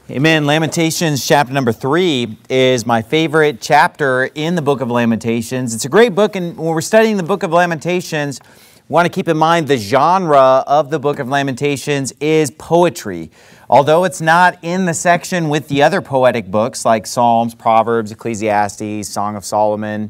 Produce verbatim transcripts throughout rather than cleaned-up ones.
Amen. Lamentations chapter number three is my favorite chapter in the book of Lamentations. It's a great book, and when we're studying the book of Lamentations, we want to keep in mind the genre of the book of Lamentations is poetry. Although it's not in the section with the other poetic books like Psalms, Proverbs, Ecclesiastes, Song of Solomon,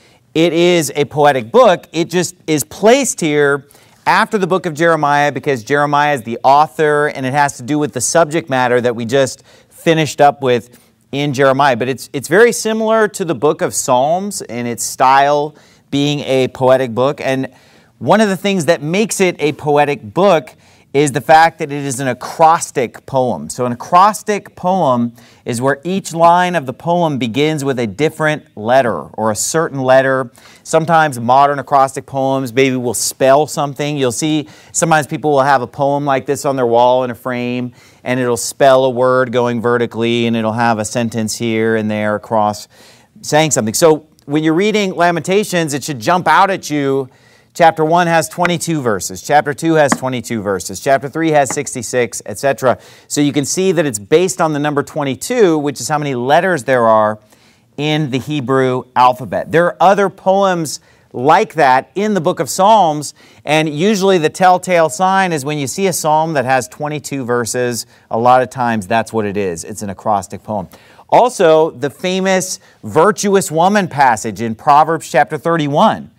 it is a poetic book. It just is placed here after the book of Jeremiah because Jeremiah is the author and it has to do with the subject matter that we just finished up with in Jeremiah. But it's it's very similar to the book of Psalms in its style being a poetic book. And one of the things that makes it a poetic book is the fact that it is an acrostic poem. So an acrostic poem is where each line of the poem begins with a different letter or a certain letter. Sometimes modern acrostic poems maybe will spell something. You'll see sometimes people will have a poem like this on their wall in a frame, and it'll spell a word going vertically, and it'll have a sentence here and there across saying something. So when you're reading Lamentations, it should jump out at you. Chapter one has twenty-two verses. Chapter two has twenty-two verses. Chapter three has sixty-six, et cetera. So you can see that it's based on the number twenty-two, which is how many letters there are in the Hebrew alphabet. There are other poems like that in the book of Psalms, and usually the telltale sign is when you see a psalm that has twenty-two verses, a lot of times that's what it is. It's an acrostic poem. Also, the famous virtuous woman passage in Proverbs chapter thirty-one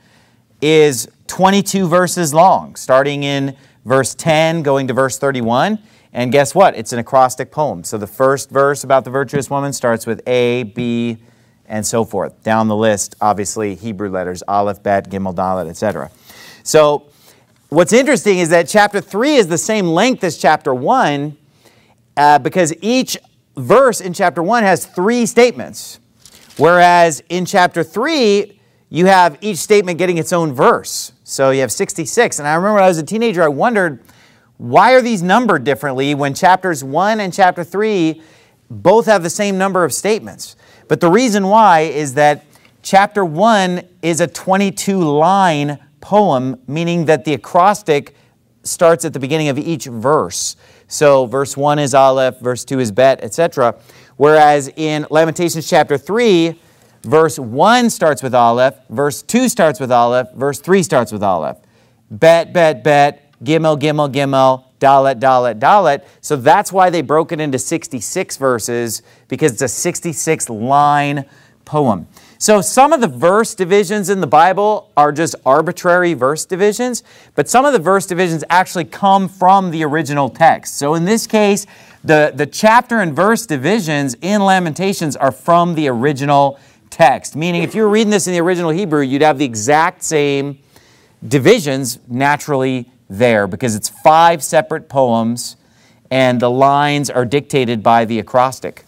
is twenty-two verses long, starting in verse ten, going to verse thirty-one. And guess what? It's an acrostic poem. So the first verse about the virtuous woman starts with A, B, and so forth. Down the list, obviously, Hebrew letters, Aleph, Bet, Gimel, Dalet, et cetera. So what's interesting is that chapter three is the same length as chapter one uh, because each verse in chapter one has three statements, whereas in chapter three, you have each statement getting its own verse. So you have sixty-six. And I remember when I was a teenager, I wondered, why are these numbered differently when chapters one and chapter three both have the same number of statements? But the reason why is that chapter one is a twenty-two line poem, meaning that the acrostic starts at the beginning of each verse. So verse one is Aleph, verse two is Bet, et cetera. Whereas in Lamentations chapter three, verse one starts with Aleph, verse two starts with Aleph, verse three starts with Aleph. Bet, bet, bet, Gimel, Gimel, Gimel, Dalet, Dalet, Dalet. So that's why they broke it into sixty-six verses, because it's a sixty-six line poem. So some of the verse divisions in the Bible are just arbitrary verse divisions, but some of the verse divisions actually come from the original text. So in this case, the, the chapter and verse divisions in Lamentations are from the original text, meaning if you were reading this in the original Hebrew, you'd have the exact same divisions naturally there because it's five separate poems and the lines are dictated by the acrostic.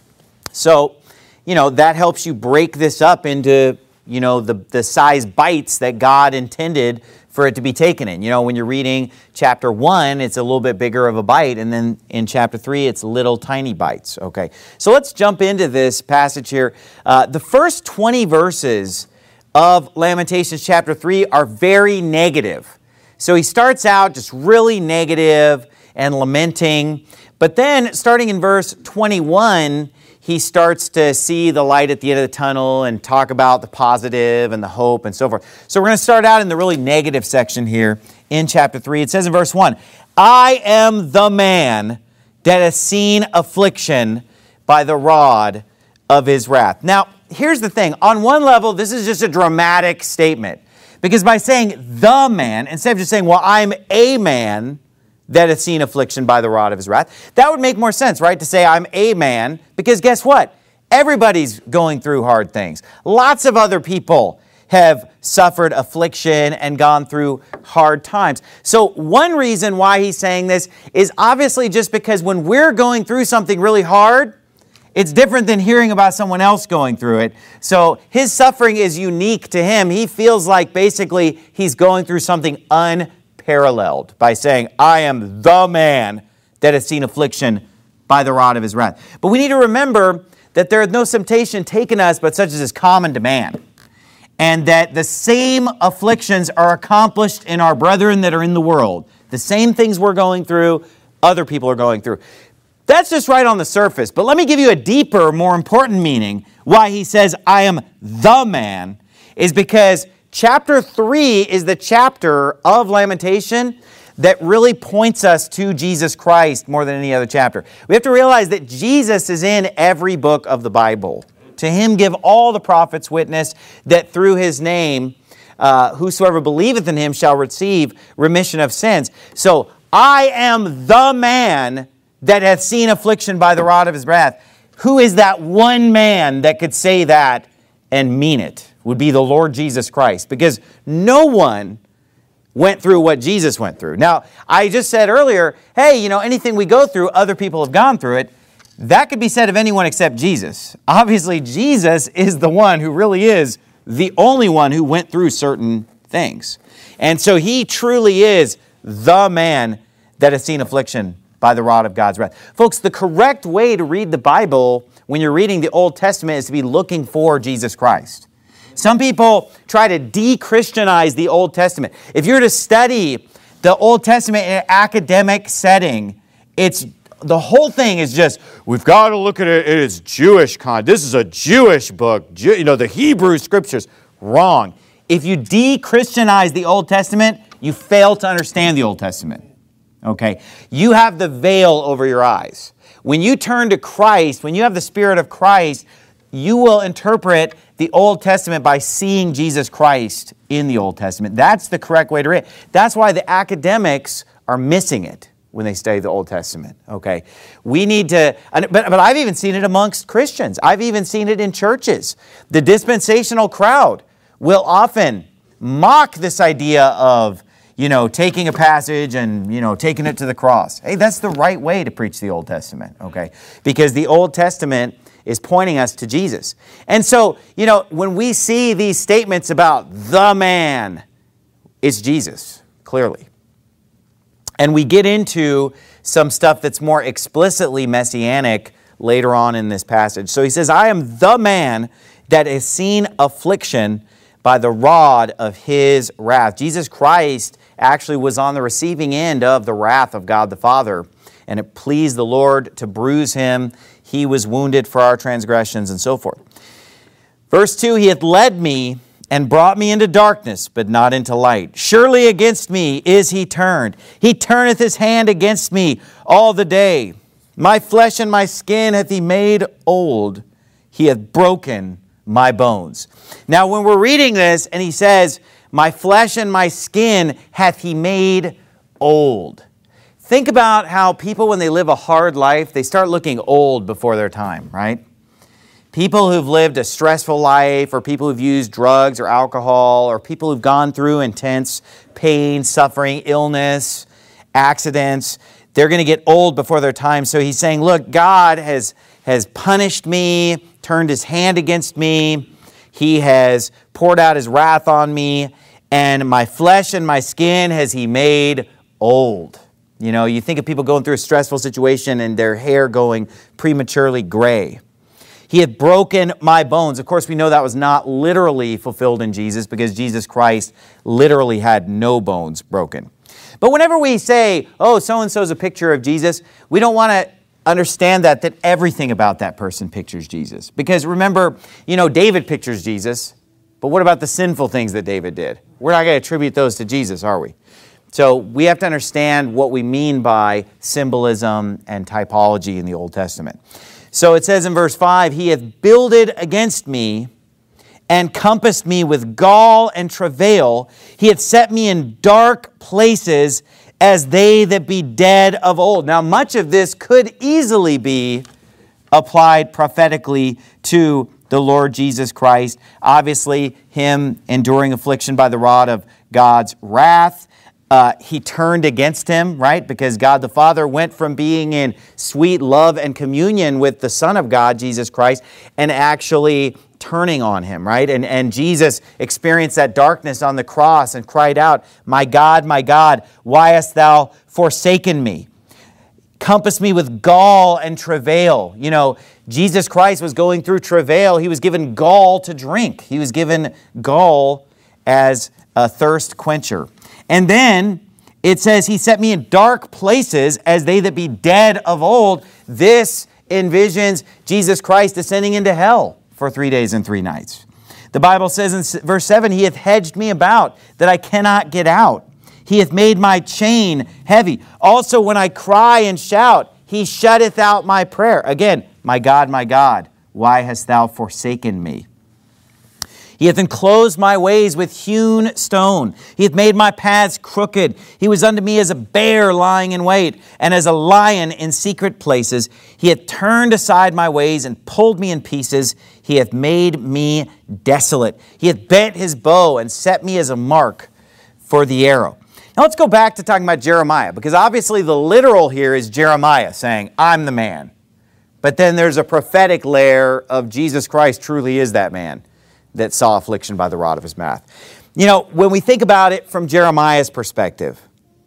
So, you know, that helps you break this up into, you know, the, the size bytes that God intended for it to be taken in. You know, when you're reading chapter one, it's a little bit bigger of a byte, and then in chapter three, it's little tiny bytes. Okay, so let's jump into this passage here. Uh, the first twenty verses of Lamentations chapter three are very negative. So he starts out just really negative and lamenting, but then starting in verse twenty-one, he starts to see the light at the end of the tunnel and talk about the positive and the hope and so forth. So we're going to start out in the really negative section here in chapter three. It says in verse one, I am the man that has seen affliction by the rod of his wrath. Now, here's the thing. On one level, this is just a dramatic statement. Because by saying the man, instead of just saying, well, I'm a man that has seen affliction by the rod of his wrath. That would make more sense, right? To say I'm a man, because guess what? Everybody's going through hard things. Lots of other people have suffered affliction and gone through hard times. So one reason why he's saying this is obviously just because when we're going through something really hard, it's different than hearing about someone else going through it. So his suffering is unique to him. He feels like basically he's going through something unparalleled. Paralleled by saying, I am the man that has seen affliction by the rod of his wrath. But we need to remember that there is no temptation taken us but such as is common to man. And that the same afflictions are accomplished in our brethren that are in the world. The same things we're going through, other people are going through. That's just right on the surface. But let me give you a deeper, more important meaning. Why he says, I am the man, is because chapter three is the chapter of Lamentation that really points us to Jesus Christ more than any other chapter. We have to realize that Jesus is in every book of the Bible. To him give all the prophets witness that through his name, uh, whosoever believeth in him shall receive remission of sins. So, I am the man that hath seen affliction by the rod of his wrath. Who is that one man that could say that and mean it? Would be the Lord Jesus Christ. Because no one went through what Jesus went through. Now, I just said earlier, hey, you know, anything we go through, other people have gone through it. That could be said of anyone except Jesus. Obviously, Jesus is the one who really is the only one who went through certain things. And so he truly is the man that has seen affliction by the rod of God's wrath. Folks, the correct way to read the Bible when you're reading the Old Testament is to be looking for Jesus Christ. Some people try to de-Christianize the Old Testament. If you're to study the Old Testament in an academic setting, it's the whole thing is just, we've got to look at it in its Jewish context. This is a Jewish book. You know, the Hebrew Scriptures. Wrong. If you de-Christianize the Old Testament, you fail to understand the Old Testament. Okay? You have the veil over your eyes. When you turn to Christ, when you have the Spirit of Christ, you will interpret the Old Testament by seeing Jesus Christ in the Old Testament. That's the correct way to read it. That's why the academics are missing it when they study the Old Testament. Okay? We need to, but, but I've even seen it amongst Christians. I've even seen it in churches. The dispensational crowd will often mock this idea of, you know, taking a passage and, you know, taking it to the cross. Hey, that's the right way to preach the Old Testament, okay? Because the Old Testament is pointing us to Jesus. And so, you know, when we see these statements about the man, it's Jesus, clearly. And we get into some stuff that's more explicitly messianic later on in this passage. So he says, I am the man that has seen affliction by the rod of his wrath. Jesus Christ actually was on the receiving end of the wrath of God the Father, and it pleased the Lord to bruise him. He was wounded for our transgressions, and so forth. Verse two, he hath led me and brought me into darkness, but not into light. Surely against me is he turned. He turneth his hand against me all the day. My flesh and my skin hath he made old. He hath broken my bones. Now, when we're reading this, and he says, my flesh and my skin hath he made old. Think about how people, when they live a hard life, they start looking old before their time, right? People who've lived a stressful life, or people who've used drugs or alcohol, or people who've gone through intense pain, suffering, illness, accidents, they're going to get old before their time. So he's saying, look, God has, has punished me, turned his hand against me. He has poured out his wrath on me, and my flesh and my skin has he made old. You know, you think of people going through a stressful situation and their hair going prematurely gray. He had broken my bones. Of course, we know that was not literally fulfilled in Jesus, because Jesus Christ literally had no bones broken. But whenever we say, oh, so-and-so is a picture of Jesus, we don't want to understand that, that everything about that person pictures Jesus. Because remember, you know, David pictures Jesus, but what about the sinful things that David did? We're not going to attribute those to Jesus, are we? So we have to understand what we mean by symbolism and typology in the Old Testament. So it says in verse five, he hath builded against me and compassed me with gall and travail. He hath set me in dark places as they that be dead of old. Now, much of this could easily be applied prophetically to the Lord Jesus Christ. Obviously, him enduring affliction by the rod of God's wrath. Uh, he turned against him, right? Because God the Father went from being in sweet love and communion with the Son of God, Jesus Christ, and actually turning on him, right? And, and Jesus experienced that darkness on the cross and cried out, my God, my God, why hast thou forsaken me? Compass me with gall and travail. You know, Jesus Christ was going through travail. He was given gall to drink. He was given gall as a thirst quencher. And then It says, he set me in dark places as they that be dead of old. This envisions Jesus Christ descending into hell for three days and three nights. The Bible says in verse seven, he hath hedged me about that I cannot get out. He hath made my chain heavy. Also, when I cry and shout, he shutteth out my prayer. Again, my God, my God, why hast thou forsaken me? He hath enclosed my ways with hewn stone. He hath made my paths crooked. He was unto me as a bear lying in wait, and as a lion in secret places. He hath turned aside my ways and pulled me in pieces. He hath made me desolate. He hath bent his bow and set me as a mark for the arrow. Now let's go back to talking about Jeremiah, because obviously the literal here is Jeremiah saying, I'm the man. But then there's a prophetic layer of Jesus Christ truly is that man that saw affliction by the rod of his mouth. You know, when we think about it from Jeremiah's perspective,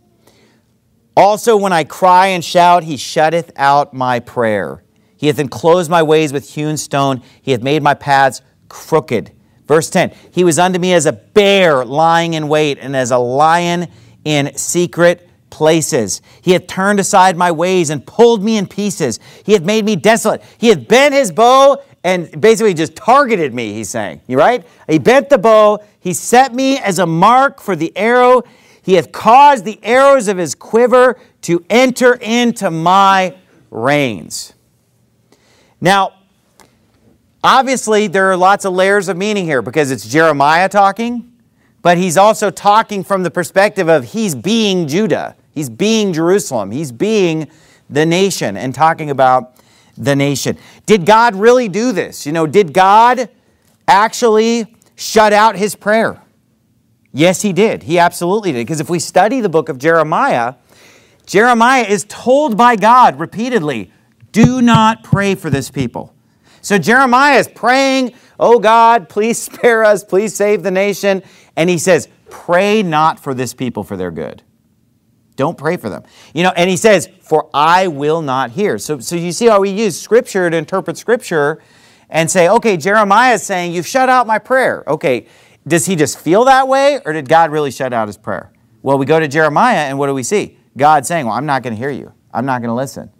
also when I cry and shout, he shutteth out my prayer. He hath enclosed my ways with hewn stone. He hath made my paths crooked. Verse ten, he was unto me as a bear lying in wait, and as a lion in secret places. He hath turned aside my ways and pulled me in pieces. He hath made me desolate. He hath bent his bow and basically just targeted me, he's saying. You right? He bent the bow. He set me as a mark for the arrow. He hath caused the arrows of his quiver to enter into my reins. Now, obviously, there are lots of layers of meaning here because it's Jeremiah talking, but he's also talking from the perspective of he's being Judah. He's being Jerusalem. He's being the nation and talking about the nation. Did God really do this? You know, did God actually shut out his prayer? Yes, he did. He absolutely did. Because if we study the book of Jeremiah, Jeremiah is told by God repeatedly, do not pray for this people. So Jeremiah is praying, oh God, please spare us, please save the nation. And he says, pray not for this people for their good. Don't pray for them. You know, and he says, for I will not hear. So, so you see how we use Scripture to interpret Scripture and say, okay, Jeremiah is saying, you've shut out my prayer. Okay, does he just feel that way, or did God really shut out his prayer? Well, we go to Jeremiah, and what do we see? God saying, well, I'm not going to hear you. I'm not going to listen.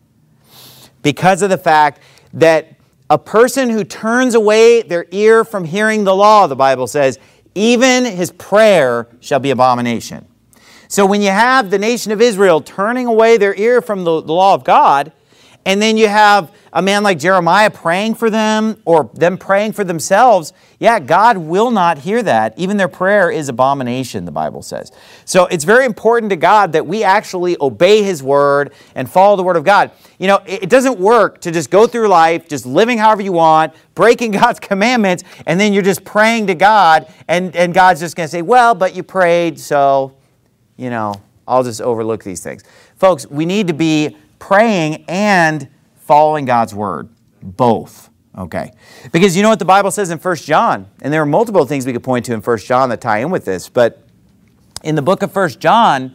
Because of the fact that a person who turns away their ear from hearing the law, the Bible says, even his prayer shall be abomination. So when you have the nation of Israel turning away their ear from the, the law of God, and then you have a man like Jeremiah praying for them, or them praying for themselves, yeah, God will not hear that. Even their prayer is abomination, the Bible says. So it's very important to God that we actually obey his word and follow the word of God. You know, it doesn't work to just go through life, just living however you want, breaking God's commandments, and then you're just praying to God, and, and God's just going to say, well, but you prayed, so, you know, I'll just overlook these things. Folks, we need to be praying and following God's word, both, okay? Because you know what the Bible says in First John, and there are multiple things we could point to in First John that tie in with this, but in the book of First John,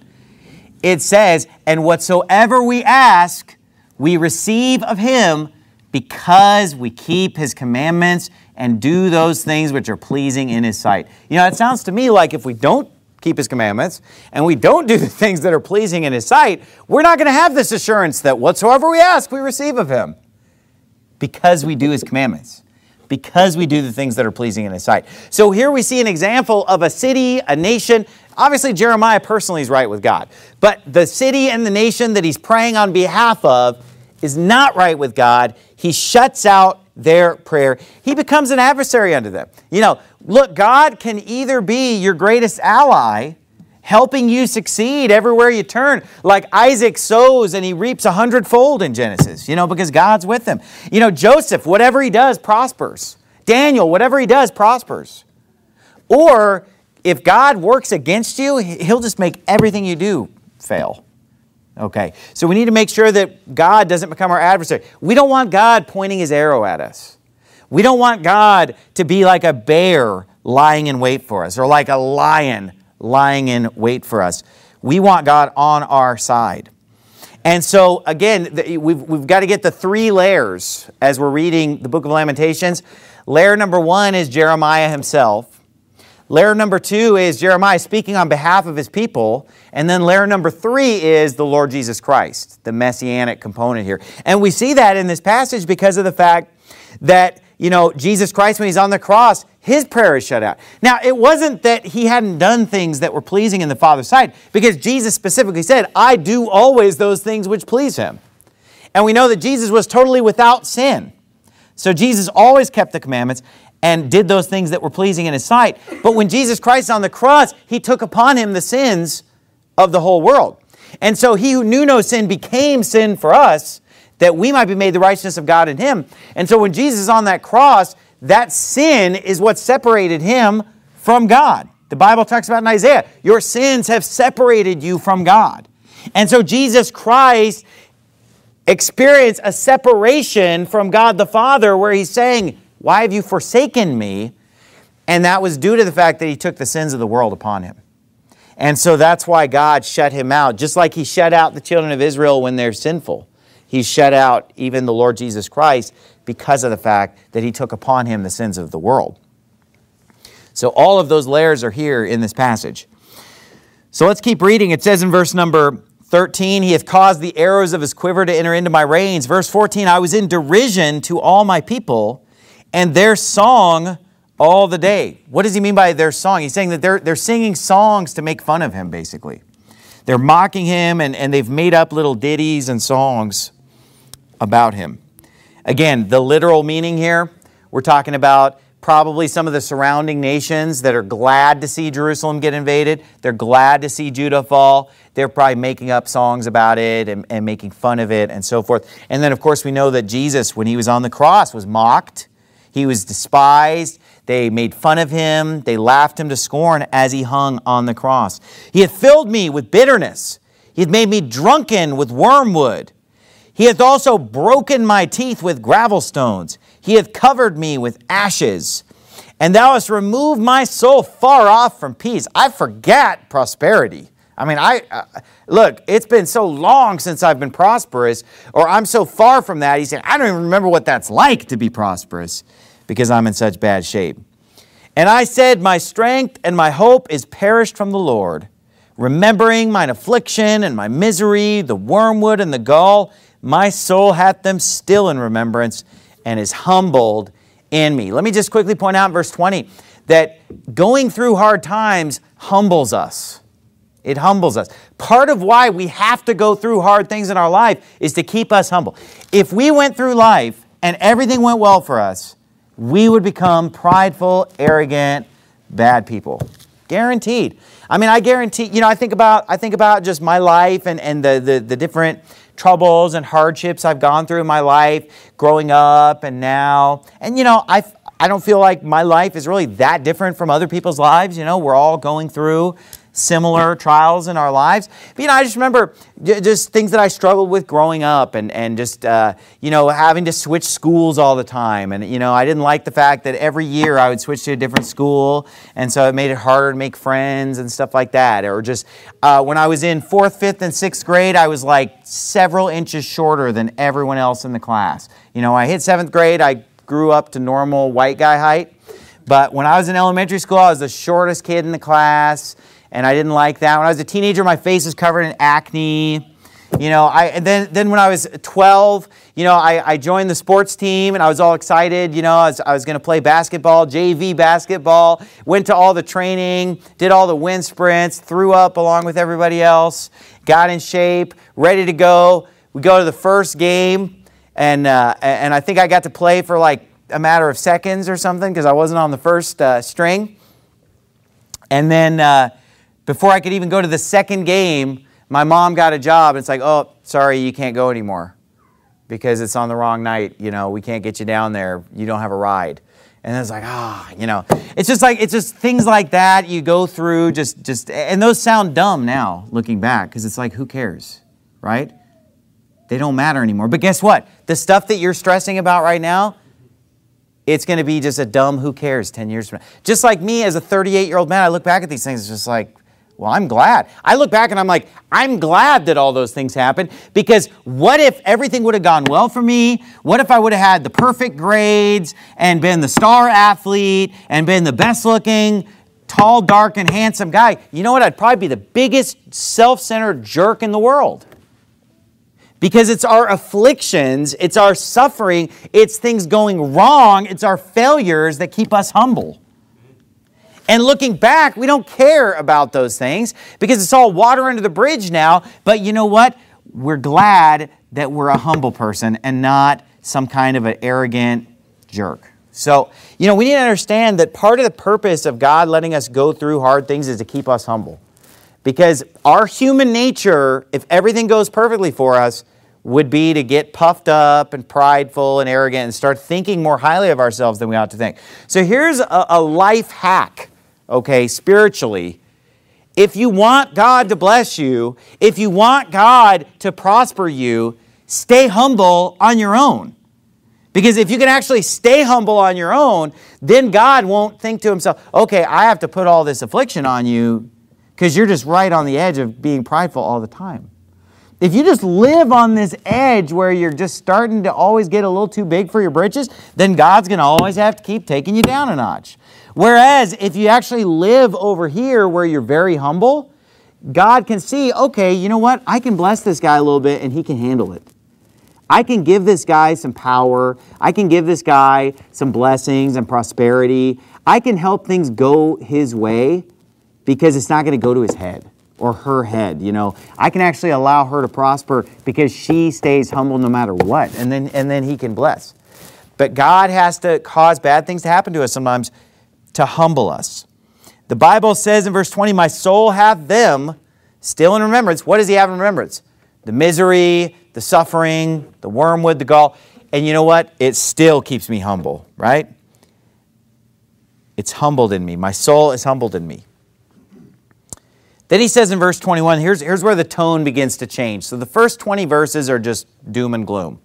it says, and whatsoever we ask, we receive of him because we keep his commandments and do those things which are pleasing in his sight. You know, it sounds to me like if we don't keep his commandments and we don't do the things that are pleasing in his sight, we're not going to have this assurance that whatsoever we ask, we receive of him. Because we do his commandments. Because we do the things that are pleasing in his sight. So here we see an example of a city, a nation. Obviously, Jeremiah personally is right with God. But the city and the nation that he's praying on behalf of is not right with God. He shuts out their prayer. He becomes an adversary unto them. You know, look, God can either be your greatest ally, helping you succeed everywhere you turn, like Isaac sows and he reaps a hundredfold in Genesis, you know, because God's with him. You know, Joseph, whatever he does, prospers. Daniel, whatever he does, prospers. Or if God works against you, he'll just make everything you do fail. Okay, so we need to make sure that God doesn't become our adversary. We don't want God pointing his arrow at us. We don't want God to be like a bear lying in wait for us or like a lion lying in wait for us. We want God on our side. And so, again, we've, we've got to get the three layers as we're reading the book of Lamentations. Layer number one is Jeremiah himself. Layer number two is Jeremiah speaking on behalf of his people. And then layer number three is the Lord Jesus Christ, the messianic component here. And we see that in this passage because of the fact that, you know, Jesus Christ, when he's on the cross, his prayer is shut out. Now, it wasn't that he hadn't done things that were pleasing in the Father's sight, because Jesus specifically said, I do always those things which please him. And we know that Jesus was totally without sin. So Jesus always kept the commandments and did those things that were pleasing in his sight. But when Jesus Christ on the cross, he took upon him the sins of the whole world. And so he who knew no sin became sin for us, that we might be made the righteousness of God in him. And so when Jesus is on that cross, that sin is what separated him from God. The Bible talks about in Isaiah, your sins have separated you from God. And so Jesus Christ experienced a separation from God the Father, where he's saying, why have you forsaken me? And that was due to the fact that he took the sins of the world upon him. And so that's why God shut him out, just like he shut out the children of Israel when they're sinful. He shut out even the Lord Jesus Christ because of the fact that he took upon him the sins of the world. So all of those layers are here in this passage. So let's keep reading. It says in verse number thirteen, he hath caused the arrows of his quiver to enter into my reins. Verse fourteen, I was in derision to all my people, and their song all the day. What does he mean by their song? He's saying that they're, they're singing songs to make fun of him, basically. They're mocking him, and, and they've made up little ditties and songs about him. Again, the literal meaning here, we're talking about probably some of the surrounding nations that are glad to see Jerusalem get invaded. They're glad to see Judah fall. They're probably making up songs about it and, and making fun of it and so forth. And then, of course, we know that Jesus, when he was on the cross, was mocked. He was despised. They made fun of him. They laughed him to scorn as he hung on the cross. He hath filled me with bitterness. He hath made me drunken with wormwood. He hath also broken my teeth with gravel stones. He hath covered me with ashes. And thou hast removed my soul far off from peace. I forget prosperity. I mean, I uh, look, it's been so long since I've been prosperous, or I'm so far from that. He said, I don't even remember what that's like to be prosperous, because I'm in such bad shape. And I said, my strength and my hope is perished from the Lord. Remembering mine affliction and my misery, the wormwood and the gall, my soul hath them still in remembrance and is humbled in me. Let me just quickly point out in verse twenty that going through hard times humbles us. It humbles us. Part of why we have to go through hard things in our life is to keep us humble. If we went through life and everything went well for us, we would become prideful, arrogant, bad people. Guaranteed. I mean, I guarantee, you know, I think about I think about just my life and, and the, the, the different troubles and hardships I've gone through in my life, growing up and now. And, you know, I I don't feel like my life is really that different from other people's lives. You know, we're all going through similar trials in our lives. But, you know, I just remember just things that I struggled with growing up and, and just, uh, you know, having to switch schools all the time. And, you know, I didn't like the fact that every year I would switch to a different school. And so it made it harder to make friends and stuff like that. Or just uh, when I was in fourth, fifth, and sixth grade, I was like several inches shorter than everyone else in the class. You know, I hit seventh grade, I grew up to normal white guy height. But when I was in elementary school, I was the shortest kid in the class. And I didn't like that. When I was a teenager, my face was covered in acne. You know, I and then then when I was twelve, you know, I, I joined the sports team and I was all excited. You know, I was, I was going to play basketball, J V basketball. Went to all the training, did all the wind sprints, threw up along with everybody else, got in shape, ready to go. We go to the first game, and uh, and I think I got to play for like a matter of seconds or something because I wasn't on the first uh, string. And then. Uh, Before I could even go to the second game, my mom got a job. And it's like, oh, sorry, you can't go anymore because it's on the wrong night. You know, we can't get you down there. You don't have a ride. And it's like, ah, you know, it's just like, it's just things like that you go through just, just, and those sound dumb now looking back because it's like, who cares, right? They don't matter anymore. But guess what? The stuff that you're stressing about right now, it's going to be just a dumb who cares ten years from now. Just like me as a thirty-eight-year-old man, I look back at these things, it's just like, well, I'm glad. I look back and I'm like, I'm glad that all those things happened because what if everything would have gone well for me? What if I would have had the perfect grades and been the star athlete and been the best looking, tall, dark, and handsome guy, you know what? I'd probably be the biggest self-centered jerk in the world. Because it's our afflictions, it's our suffering, it's things going wrong, it's our failures that keep us humble. And looking back, we don't care about those things because it's all water under the bridge now. But you know what? We're glad that we're a humble person and not some kind of an arrogant jerk. So, you know, we need to understand that part of the purpose of God letting us go through hard things is to keep us humble. Because our human nature, if everything goes perfectly for us, would be to get puffed up and prideful and arrogant and start thinking more highly of ourselves than we ought to think. So here's a, a life hack, okay, spiritually. If you want God to bless you, if you want God to prosper you, stay humble on your own. Because if you can actually stay humble on your own, then God won't think to himself, okay, I have to put all this affliction on you because you're just right on the edge of being prideful all the time. If you just live on this edge where you're just starting to always get a little too big for your britches, then God's going to always have to keep taking you down a notch. Whereas if you actually live over here where you're very humble, God can see, okay, you know what? I can bless this guy a little bit and he can handle it. I can give this guy some power. I can give this guy some blessings and prosperity. I can help things go his way because it's not going to go to his head or her head, you know. I can actually allow her to prosper because she stays humble no matter what, and then and then he can bless. But God has to cause bad things to happen to us sometimes to humble us. The Bible says in verse twenty, my soul hath them still in remembrance. What does he have in remembrance? The misery, the suffering, the wormwood, the gall. And you know what? It still keeps me humble, right? It's humbled in me. My soul is humbled in me. Then he says in verse twenty-one, here's, here's where the tone begins to change. So the first twenty verses are just doom and gloom.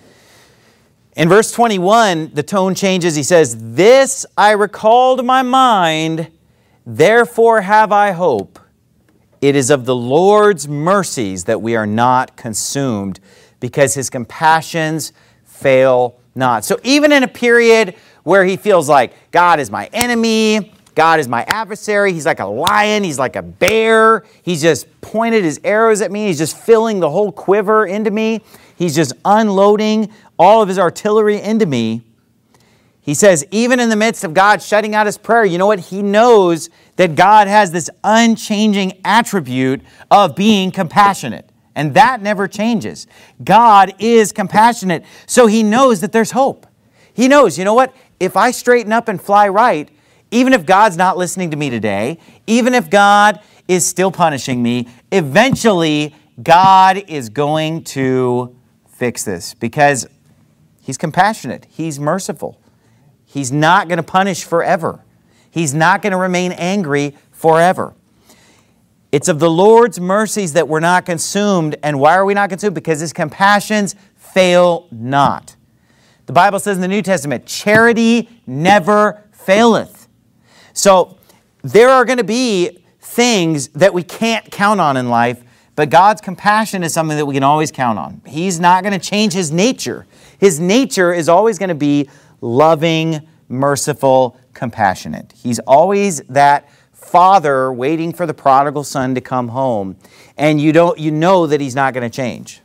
In verse twenty-one, the tone changes. He says, this I recall to my mind, therefore have I hope. It is of the Lord's mercies that we are not consumed, because his compassions fail not. So even in a period where he feels like God is my enemy, God is my adversary, he's like a lion, he's like a bear, he's just pointed his arrows at me, he's just filling the whole quiver into me, he's just unloading all of his artillery into me. He says, even in the midst of God shutting out his prayer, you know what? He knows that God has this unchanging attribute of being compassionate. And that never changes. God is compassionate. So he knows that there's hope. He knows, you know what? If I straighten up and fly right, even if God's not listening to me today, even if God is still punishing me, eventually God is going to fix this because he's compassionate. He's merciful. He's not going to punish forever. He's not going to remain angry forever. It's of the Lord's mercies that we're not consumed. And why are we not consumed? Because his compassions fail not. The Bible says in the New Testament, charity never faileth. So there are going to be things that we can't count on in life, but God's compassion is something that we can always count on. He's not going to change his nature. His nature is always going to be loving, merciful, compassionate. He's always that father waiting for the prodigal son to come home, and you don't you know that he's not going to change.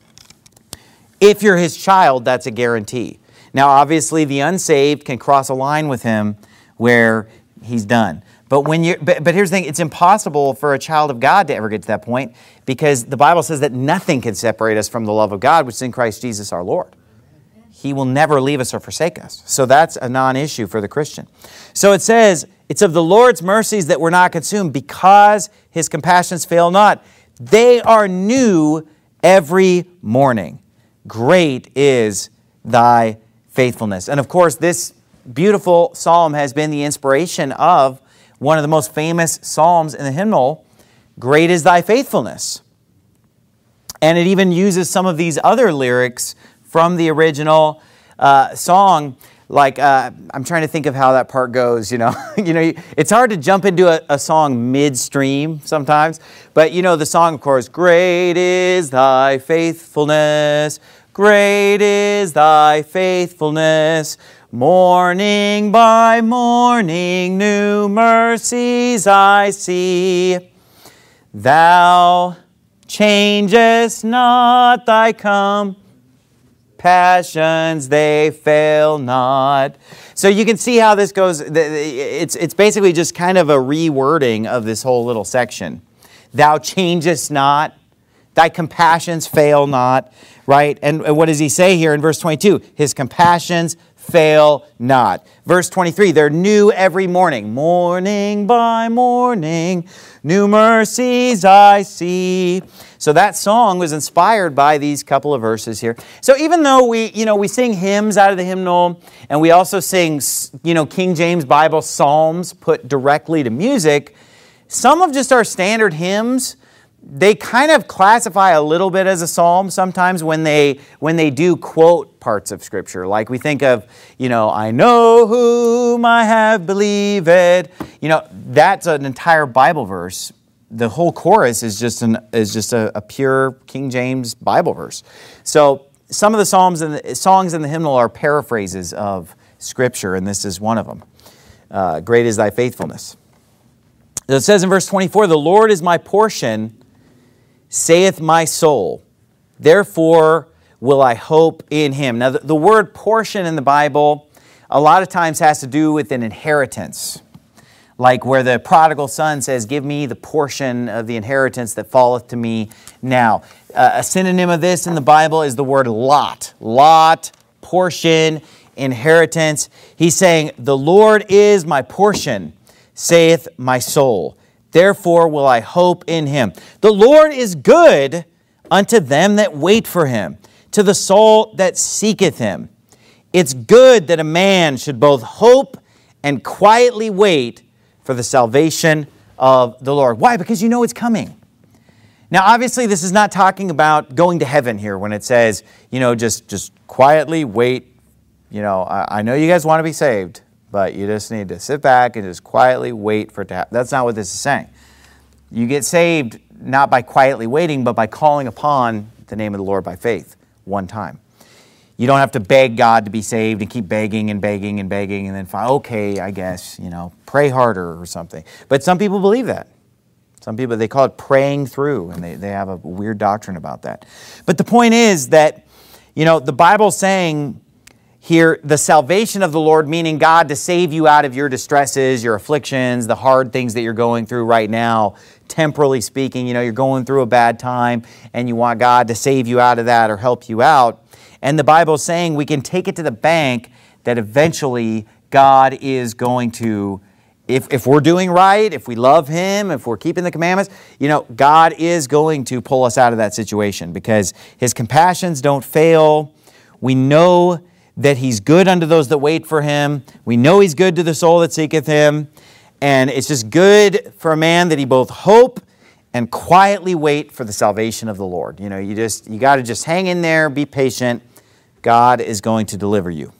If you're his child, that's a guarantee. Now, obviously, the unsaved can cross a line with him where he's done. But when you but, but here's the thing, it's impossible for a child of God to ever get to that point because the Bible says that nothing can separate us from the love of God, which is in Christ Jesus our Lord. He will never leave us or forsake us. So that's a non-issue for the Christian. So it says, it's of the Lord's mercies that we're not consumed because his compassions fail not. They are new every morning. Great is thy faithfulness. And of course, this beautiful psalm has been the inspiration of one of the most famous psalms in the hymnal, Great is thy faithfulness. And it even uses some of these other lyrics from the original uh, song, like uh, I'm trying to think of how that part goes. You know, you know, it's hard to jump into a, a song midstream sometimes. But you know, the song, of course, "Great is thy faithfulness, great is thy faithfulness. Morning by morning, new mercies I see. Thou changest not, thy compassions, they fail not. So you can see how this goes. It's, it's basically just kind of a rewording of this whole little section. Thou changest not, thy compassions fail not, right? And what does he say here in verse twenty-two? His compassions fail not. Verse twenty-three, they're new every morning. Morning by morning, new mercies I see. So that song was inspired by these couple of verses here. So even though we, you know, we sing hymns out of the hymnal, and we also sing, you know, King James Bible psalms put directly to music, some of just our standard hymns, they kind of classify a little bit as a psalm sometimes when they when they do quote parts of Scripture. Like we think of, you know, I know whom I have believed. You know, that's an entire Bible verse. The whole chorus is just an is just a, a pure King James Bible verse. So some of the psalms and the songs in the hymnal are paraphrases of Scripture, and this is one of them. Uh, Great is thy faithfulness. It says in verse twenty-four, the Lord is my portion, saith my soul, therefore will I hope in him. Now, the, the word portion in the Bible a lot of times has to do with an inheritance. Like where the prodigal son says, give me the portion of the inheritance that falleth to me now. Uh, a synonym of this in the Bible is the word lot. Lot, portion, inheritance. He's saying, the Lord is my portion, saith my soul. Therefore will I hope in him. The Lord is good unto them that wait for him, to the soul that seeketh him. It's good that a man should both hope and quietly wait for the salvation of the Lord. Why? Because you know it's coming. Now, obviously, this is not talking about going to heaven here when it says, you know, just, just quietly wait. You know, I, I know you guys want to be saved, but you just need to sit back and just quietly wait for it to happen. That's not what this is saying. You get saved not by quietly waiting, but by calling upon the name of the Lord by faith one time. You don't have to beg God to be saved and keep begging and begging and begging and then find, okay, I guess, you know, pray harder or something. But some people believe that. Some people, they call it praying through, and they, they have a weird doctrine about that. But the point is that, you know, the Bible's saying here, the salvation of the Lord, meaning God to save you out of your distresses, your afflictions, the hard things that you're going through right now, temporally speaking. You know, you're going through a bad time and you want God to save you out of that or help you out. And the Bible's saying we can take it to the bank that eventually God is going to, if, if we're doing right, if we love him, if we're keeping the commandments, you know, God is going to pull us out of that situation because his compassions don't fail. We know that he's good unto those that wait for him. We know he's good to the soul that seeketh him. And it's just good for a man that he both hope and quietly wait for the salvation of the Lord. You know, you just, you got to just hang in there, be patient. God is going to deliver you.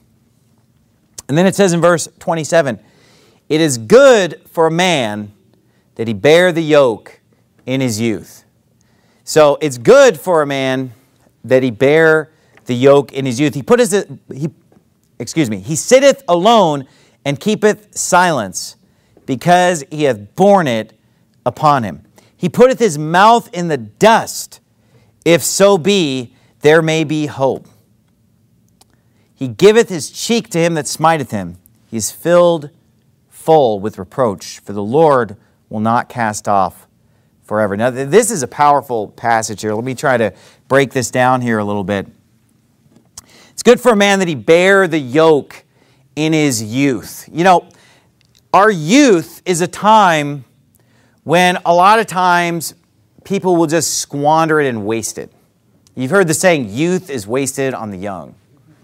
And then it says in verse twenty-seven, it is good for a man that he bear the yoke in his youth. So it's good for a man that he bear the yoke in his youth. He put his, he, excuse me, he sitteth alone and keepeth silence, because he hath borne it upon him. He putteth his mouth in the dust, if so be there may be hope. He giveth his cheek to him that smiteth him. He is filled full with reproach, for the Lord will not cast off forever. Now, this is a powerful passage here. Let me try to break this down here a little bit. It's good for a man that he bear the yoke in his youth. You know, our youth is a time when a lot of times people will just squander it and waste it. You've heard the saying, youth is wasted on the young.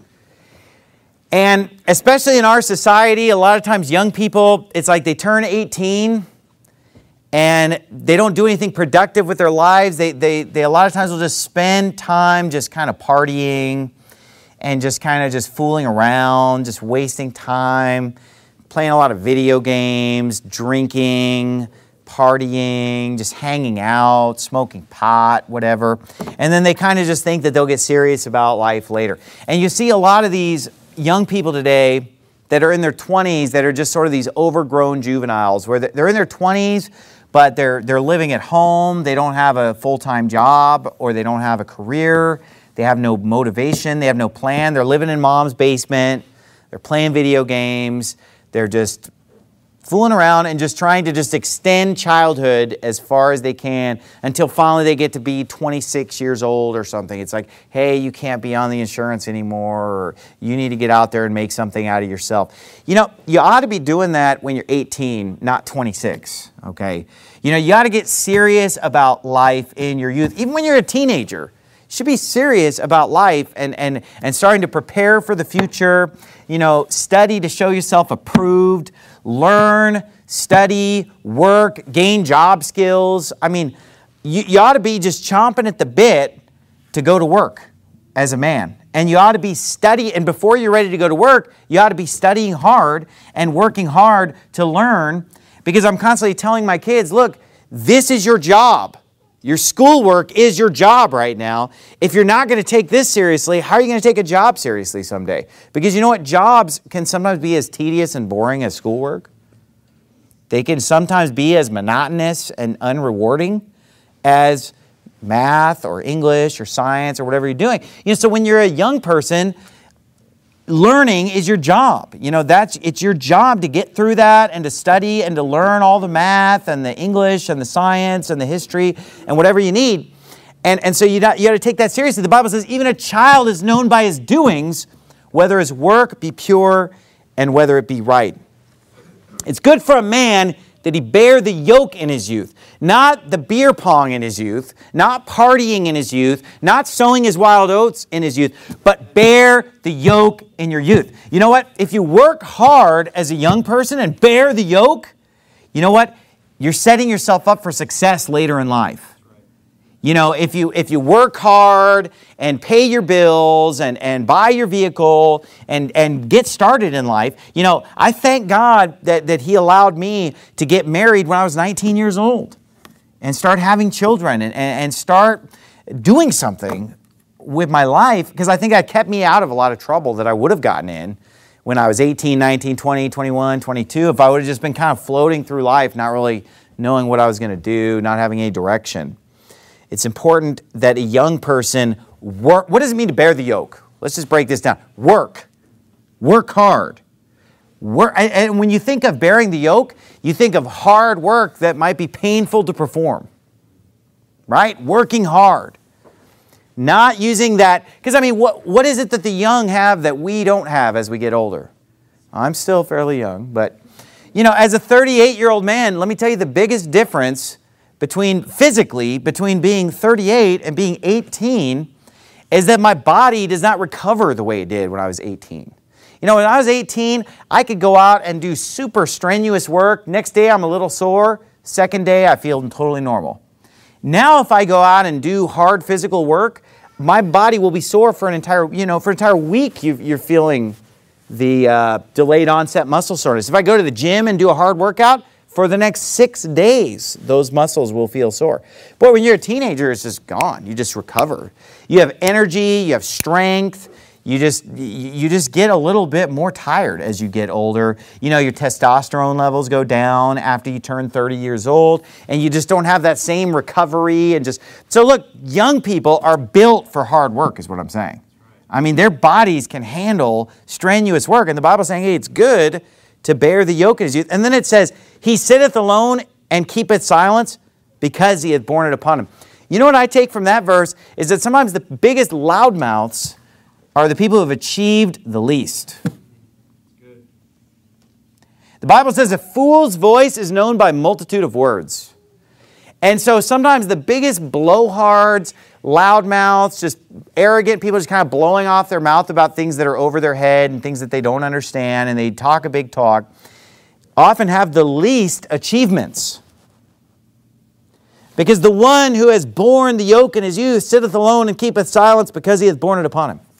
And especially in our society, a lot of times young people, it's like they turn eighteen and they don't do anything productive with their lives. They, they, they a lot of times will just spend time just kind of partying and just kind of just fooling around, just wasting time, playing a lot of video games, drinking, partying, just hanging out, smoking pot, whatever. And then they kind of just think that they'll get serious about life later. And you see a lot of these young people today that are in their twenties that are just sort of these overgrown juveniles where they're in their twenties, but they're they're living at home, they don't have a full-time job, or they don't have a career, they have no motivation, they have no plan, they're living in mom's basement, they're playing video games, they're just fooling around and just trying to just extend childhood as far as they can until finally they get to be twenty-six years old or something. It's like, hey, you can't be on the insurance anymore, or you need to get out there and make something out of yourself. You know, you ought to be doing that when you're eighteen, not twenty-six, okay? You know, you ought to get serious about life in your youth. Even when you're a teenager, you should be serious about life and, and, and starting to prepare for the future. You know, study to show yourself approved, learn, study, work, gain job skills. I mean, you, you ought to be just chomping at the bit to go to work as a man. And you ought to be studying, and before you're ready to go to work, you ought to be studying hard and working hard to learn, because I'm constantly telling my kids, look, this is your job. Your schoolwork is your job right now. If you're not going to take this seriously, how are you going to take a job seriously someday? Because you know what? Jobs can sometimes be as tedious and boring as schoolwork. They can sometimes be as monotonous and unrewarding as math or English or science or whatever you're doing. You know, so when you're a young person, learning is your job. You know, that's it's your job to get through that and to study and to learn all the math and the English and the science and the history and whatever you need. And, and so you got, you got to take that seriously. The Bible says even a child is known by his doings, whether his work be pure and whether it be right. It's good for a man that he bear the yoke in his youth, not the beer pong in his youth, not partying in his youth, not sowing his wild oats in his youth, but bear the yoke in your youth. You know what? If you work hard as a young person and bear the yoke, you know what? You're setting yourself up for success later in life. You know, if you if you work hard and pay your bills and, and buy your vehicle and, and get started in life, you know, I thank God that, that He allowed me to get married when I was nineteen years old and start having children and, and, and start doing something with my life, because I think that kept me out of a lot of trouble that I would have gotten in when I was eighteen, nineteen, twenty, twenty-one, twenty-two, if I would have just been kind of floating through life, not really knowing what I was going to do, not having any direction. It's important that a young person work. What does it mean to bear the yoke? Let's just break this down. Work. Work hard. Work. And when you think of bearing the yoke, you think of hard work that might be painful to perform. Right? Working hard. Not using that. Because, I mean, what, what is it that the young have that we don't have as we get older? I'm still fairly young, but, you know, as a thirty-eight-year-old man, let me tell you the biggest difference between physically, between being thirty-eight and being eighteen, is that my body does not recover the way it did when I was eighteen. You know, when I was eighteen, I could go out and do super strenuous work. Next day, I'm a little sore. Second day, I feel totally normal. Now, if I go out and do hard physical work, my body will be sore for an entire, you know, for an entire week. You, you're feeling the uh, delayed onset muscle soreness. If I go to the gym and do a hard workout, for the next six days, those muscles will feel sore. But when you're a teenager, it's just gone. You just recover. You have energy, you have strength. You just you just get a little bit more tired as you get older. You know, your testosterone levels go down after you turn thirty years old, and you just don't have that same recovery. And just so look, young people are built for hard work, is what I'm saying. I mean, their bodies can handle strenuous work, and the Bible's saying, hey, it's good to bear the yoke in his youth. And then it says, he sitteth alone and keepeth silence because he hath borne it upon him. You know what I take from that verse is that sometimes the biggest loudmouths are the people who have achieved the least. Good. The Bible says a fool's voice is known by multitude of words. And so sometimes the biggest blowhards, loudmouths, just arrogant people just kind of blowing off their mouth about things that are over their head and things that they don't understand, and they talk a big talk, often have the least achievements. Because the one who has borne the yoke in his youth sitteth alone and keepeth silence because he hath borne it upon him.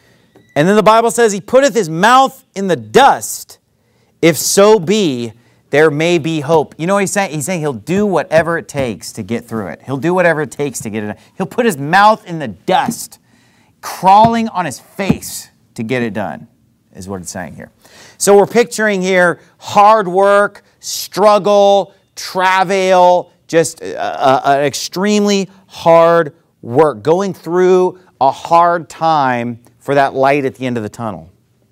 And then the Bible says he putteth his mouth in the dust, if so be there may be hope. You know what he's saying? He's saying he'll do whatever it takes to get through it. He'll do whatever it takes to get it done. He'll put his mouth in the dust, crawling on his face to get it done, is what it's saying here. So we're picturing here hard work, struggle, travail, just an extremely hard work, going through a hard time for that light at the end of the tunnel.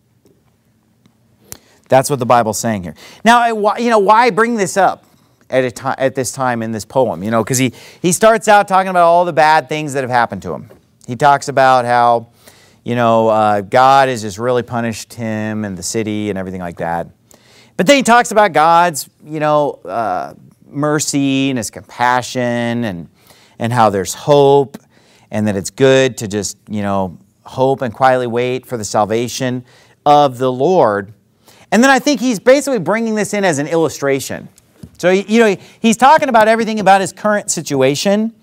That's what the Bible's saying here. Now, you know, why bring this up at a time, at this time in this poem? You know, because he, he starts out talking about all the bad things that have happened to him. He talks about how, you know, uh, God has just really punished him and the city and everything like that. But then he talks about God's, you know, uh, mercy and his compassion and and how there's hope and that it's good to just, you know, hope and quietly wait for the salvation of the Lord. And then I think he's basically bringing this in as an illustration. So, you know, he's talking about everything about his current situation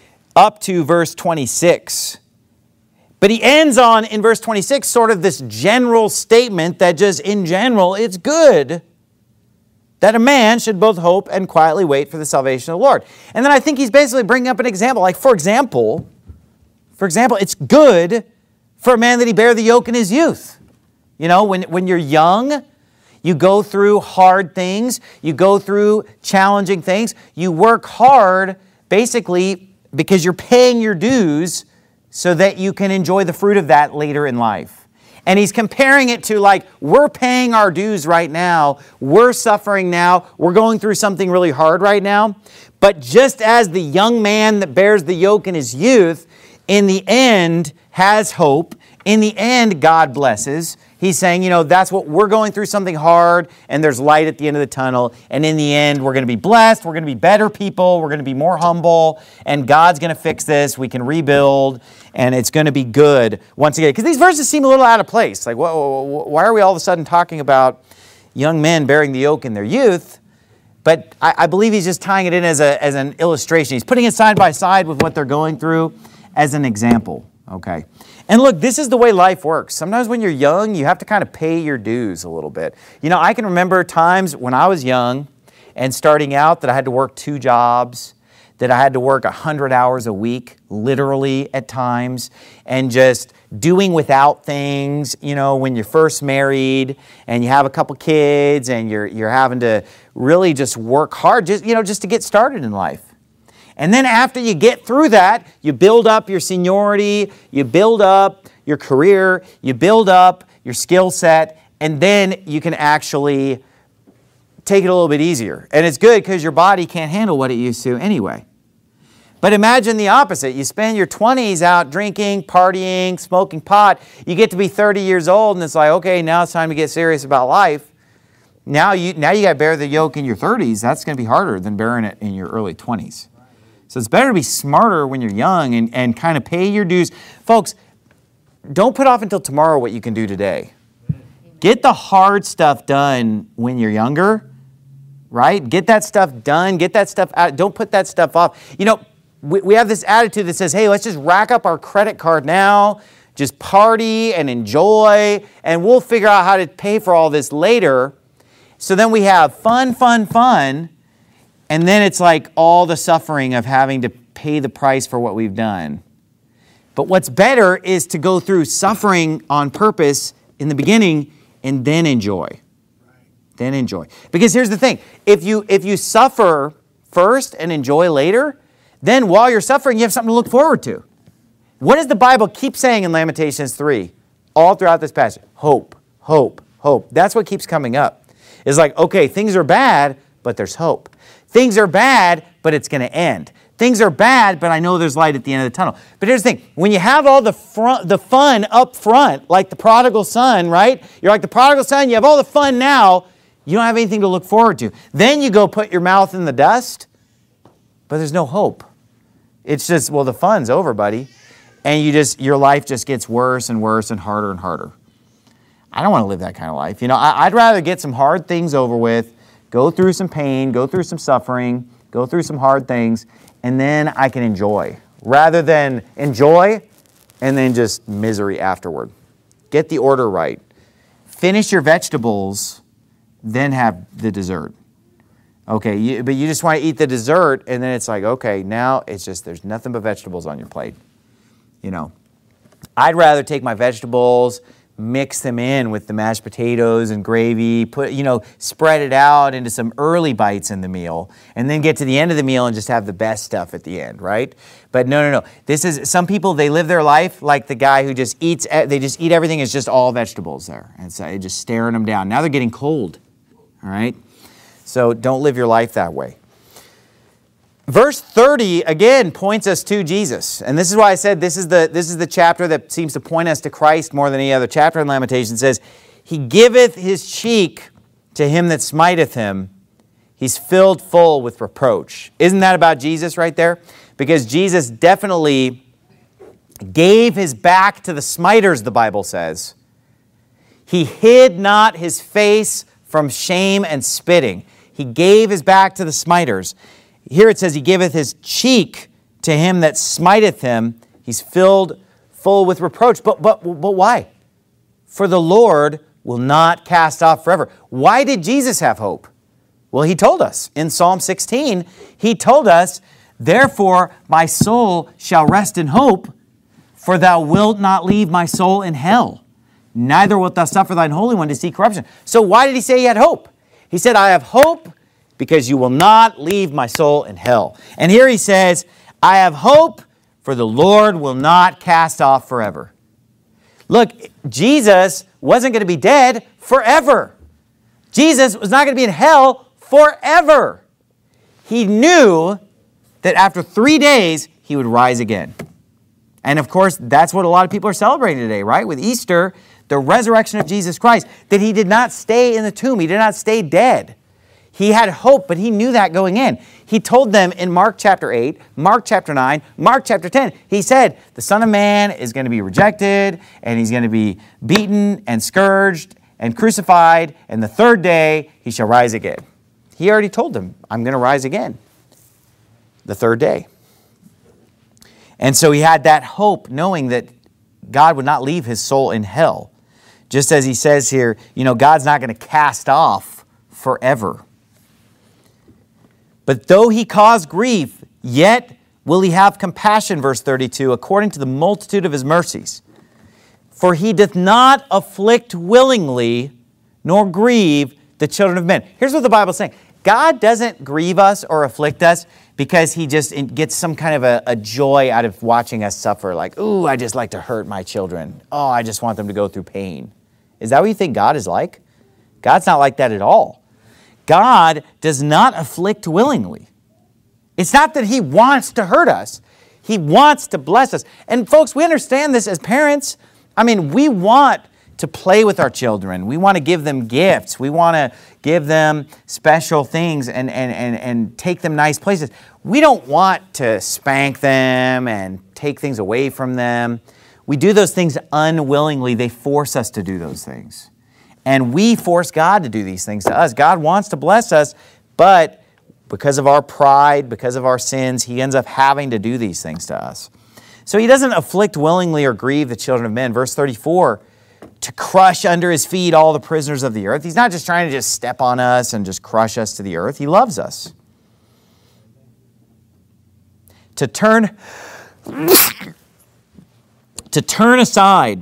up to verse twenty-six. But he ends on, in verse twenty-six, sort of this general statement that just in general, it's good that a man should both hope and quietly wait for the salvation of the Lord. And then I think he's basically bringing up an example. Like, for example, for example, it's good for a man that he bear the yoke in his youth. You know, when, when you're young, you go through hard things, you go through challenging things, you work hard basically because you're paying your dues so that you can enjoy the fruit of that later in life. And he's comparing it to like, we're paying our dues right now, we're suffering now, we're going through something really hard right now. But just as the young man that bears the yoke in his youth, in the end has hope, in the end God blesses. He's saying, you know, that's what we're going through, something hard, and there's light at the end of the tunnel. And in the end, we're going to be blessed. We're going to be better people. We're going to be more humble. And God's going to fix this. We can rebuild, and it's going to be good once again. Because these verses seem a little out of place. Like, why are we all of a sudden talking about young men bearing the yoke in their youth? But I, I believe he's just tying it in as, a, as an illustration. He's putting it side by side with what they're going through as an example. Okay. And look, this is the way life works. Sometimes when you're young, you have to kind of pay your dues a little bit. You know, I can remember times when I was young and starting out that I had to work two jobs, that I had to work one hundred hours a week, literally at times, and just doing without things. You know, when you're first married and you have a couple kids and you're you're having to really just work hard, just you know, just to get started in life. And then after you get through that, you build up your seniority, you build up your career, you build up your skill set, and then you can actually take it a little bit easier. And it's good because your body can't handle what it used to anyway. But imagine the opposite. You spend your twenties out drinking, partying, smoking pot. You get to be thirty years old, and it's like, okay, now it's time to get serious about life. Now you, now you got to bear the yoke in your thirties. That's going to be harder than bearing it in your early twenties. So it's better to be smarter when you're young and, and kind of pay your dues. Folks, don't put off until tomorrow what you can do today. Get the hard stuff done when you're younger, right? Get that stuff done. Get that stuff out. Don't put that stuff off. You know, we, we have this attitude that says, hey, let's just rack up our credit card now, just party and enjoy, and we'll figure out how to pay for all this later. So then we have fun, fun, fun, and then it's like all the suffering of having to pay the price for what we've done. But what's better is to go through suffering on purpose in the beginning and then enjoy. Right. Then enjoy. Because here's the thing. If you, if you suffer first and enjoy later, then while you're suffering, you have something to look forward to. What does the Bible keep saying in Lamentations three? All throughout this passage. Hope, hope, hope. That's what keeps coming up. It's like, okay, things are bad, but there's hope. Things are bad, but it's going to end. Things are bad, but I know there's light at the end of the tunnel. But here's the thing. When you have all the front, the fun up front, like the prodigal son, right? You're like the prodigal son. You have all the fun now. You don't have anything to look forward to. Then you go put your mouth in the dust, but there's no hope. It's just, well, the fun's over, buddy. And you just, your life just gets worse and worse and harder and harder. I don't want to live that kind of life. You know, I, I'd rather get some hard things over with, go through some pain, go through some suffering, go through some hard things, and then I can enjoy, rather than enjoy and then just misery afterward. Get the order right. Finish your vegetables, then have the dessert. Okay, you, but you just want to eat the dessert, and then it's like, okay, now it's just, there's nothing but vegetables on your plate. You know, I'd rather take my vegetables, mix them in with the mashed potatoes and gravy, put, you know, spread it out into some early bites in the meal, and then get to the end of the meal and just have the best stuff at the end, right? But no, no, no. This is, some people, they live their life like the guy who just eats, they just eat everything, it's just all vegetables there. And so just staring them down. Now they're getting cold, all right? So don't live your life that way. Verse thirty, again, points us to Jesus. And this is why I said this is the, this is the chapter that seems to point us to Christ more than any other chapter in Lamentations. It says, He giveth His cheek to him that smiteth him. He's filled full with reproach. Isn't that about Jesus right there? Because Jesus definitely gave His back to the smiters, the Bible says. He hid not His face from shame and spitting. He gave His back to the smiters. Here it says, He giveth His cheek to him that smiteth him. He's filled full with reproach. But, but, but why? For the Lord will not cast off forever. Why did Jesus have hope? Well, He told us in Psalm sixteen, He told us, Therefore my soul shall rest in hope, for thou wilt not leave my soul in hell. Neither wilt thou suffer thine Holy One to see corruption. So why did He say He had hope? He said, I have hope because you will not leave my soul in hell. And here He says, I have hope, for the Lord will not cast off forever. Look, Jesus wasn't going to be dead forever. Jesus was not going to be in hell forever. He knew that after three days, He would rise again. And of course, that's what a lot of people are celebrating today, right? With Easter, the resurrection of Jesus Christ, that He did not stay in the tomb. He did not stay dead. He had hope, but He knew that going in. He told them in Mark chapter eight, Mark chapter nine, Mark chapter ten, He said, the Son of Man is going to be rejected, and He's going to be beaten and scourged and crucified, and the third day He shall rise again. He already told them, I'm going to rise again the third day. And so He had that hope, knowing that God would not leave His soul in hell. Just as He says here, you know, God's not going to cast off forever. But though He cause grief, yet will He have compassion, verse thirty-two, according to the multitude of His mercies. For He doth not afflict willingly, nor grieve the children of men. Here's what the Bible is saying. God doesn't grieve us or afflict us because He just gets some kind of a, a joy out of watching us suffer. Like, ooh, I just like to hurt my children. Oh, I just want them to go through pain. Is that what you think God is like? God's not like that at all. God does not afflict willingly. It's not that He wants to hurt us. He wants to bless us. And folks, we understand this as parents. I mean, we want to play with our children. We want to give them gifts. We want to give them special things and, and, and, and take them nice places. We don't want to spank them and take things away from them. We do those things unwillingly. They force us to do those things. And we force God to do these things to us. God wants to bless us, but because of our pride, because of our sins, He ends up having to do these things to us. So He doesn't afflict willingly or grieve the children of men. Verse thirty-four, to crush under His feet all the prisoners of the earth. He's not just trying to just step on us and just crush us to the earth. He loves us. To turn, to turn aside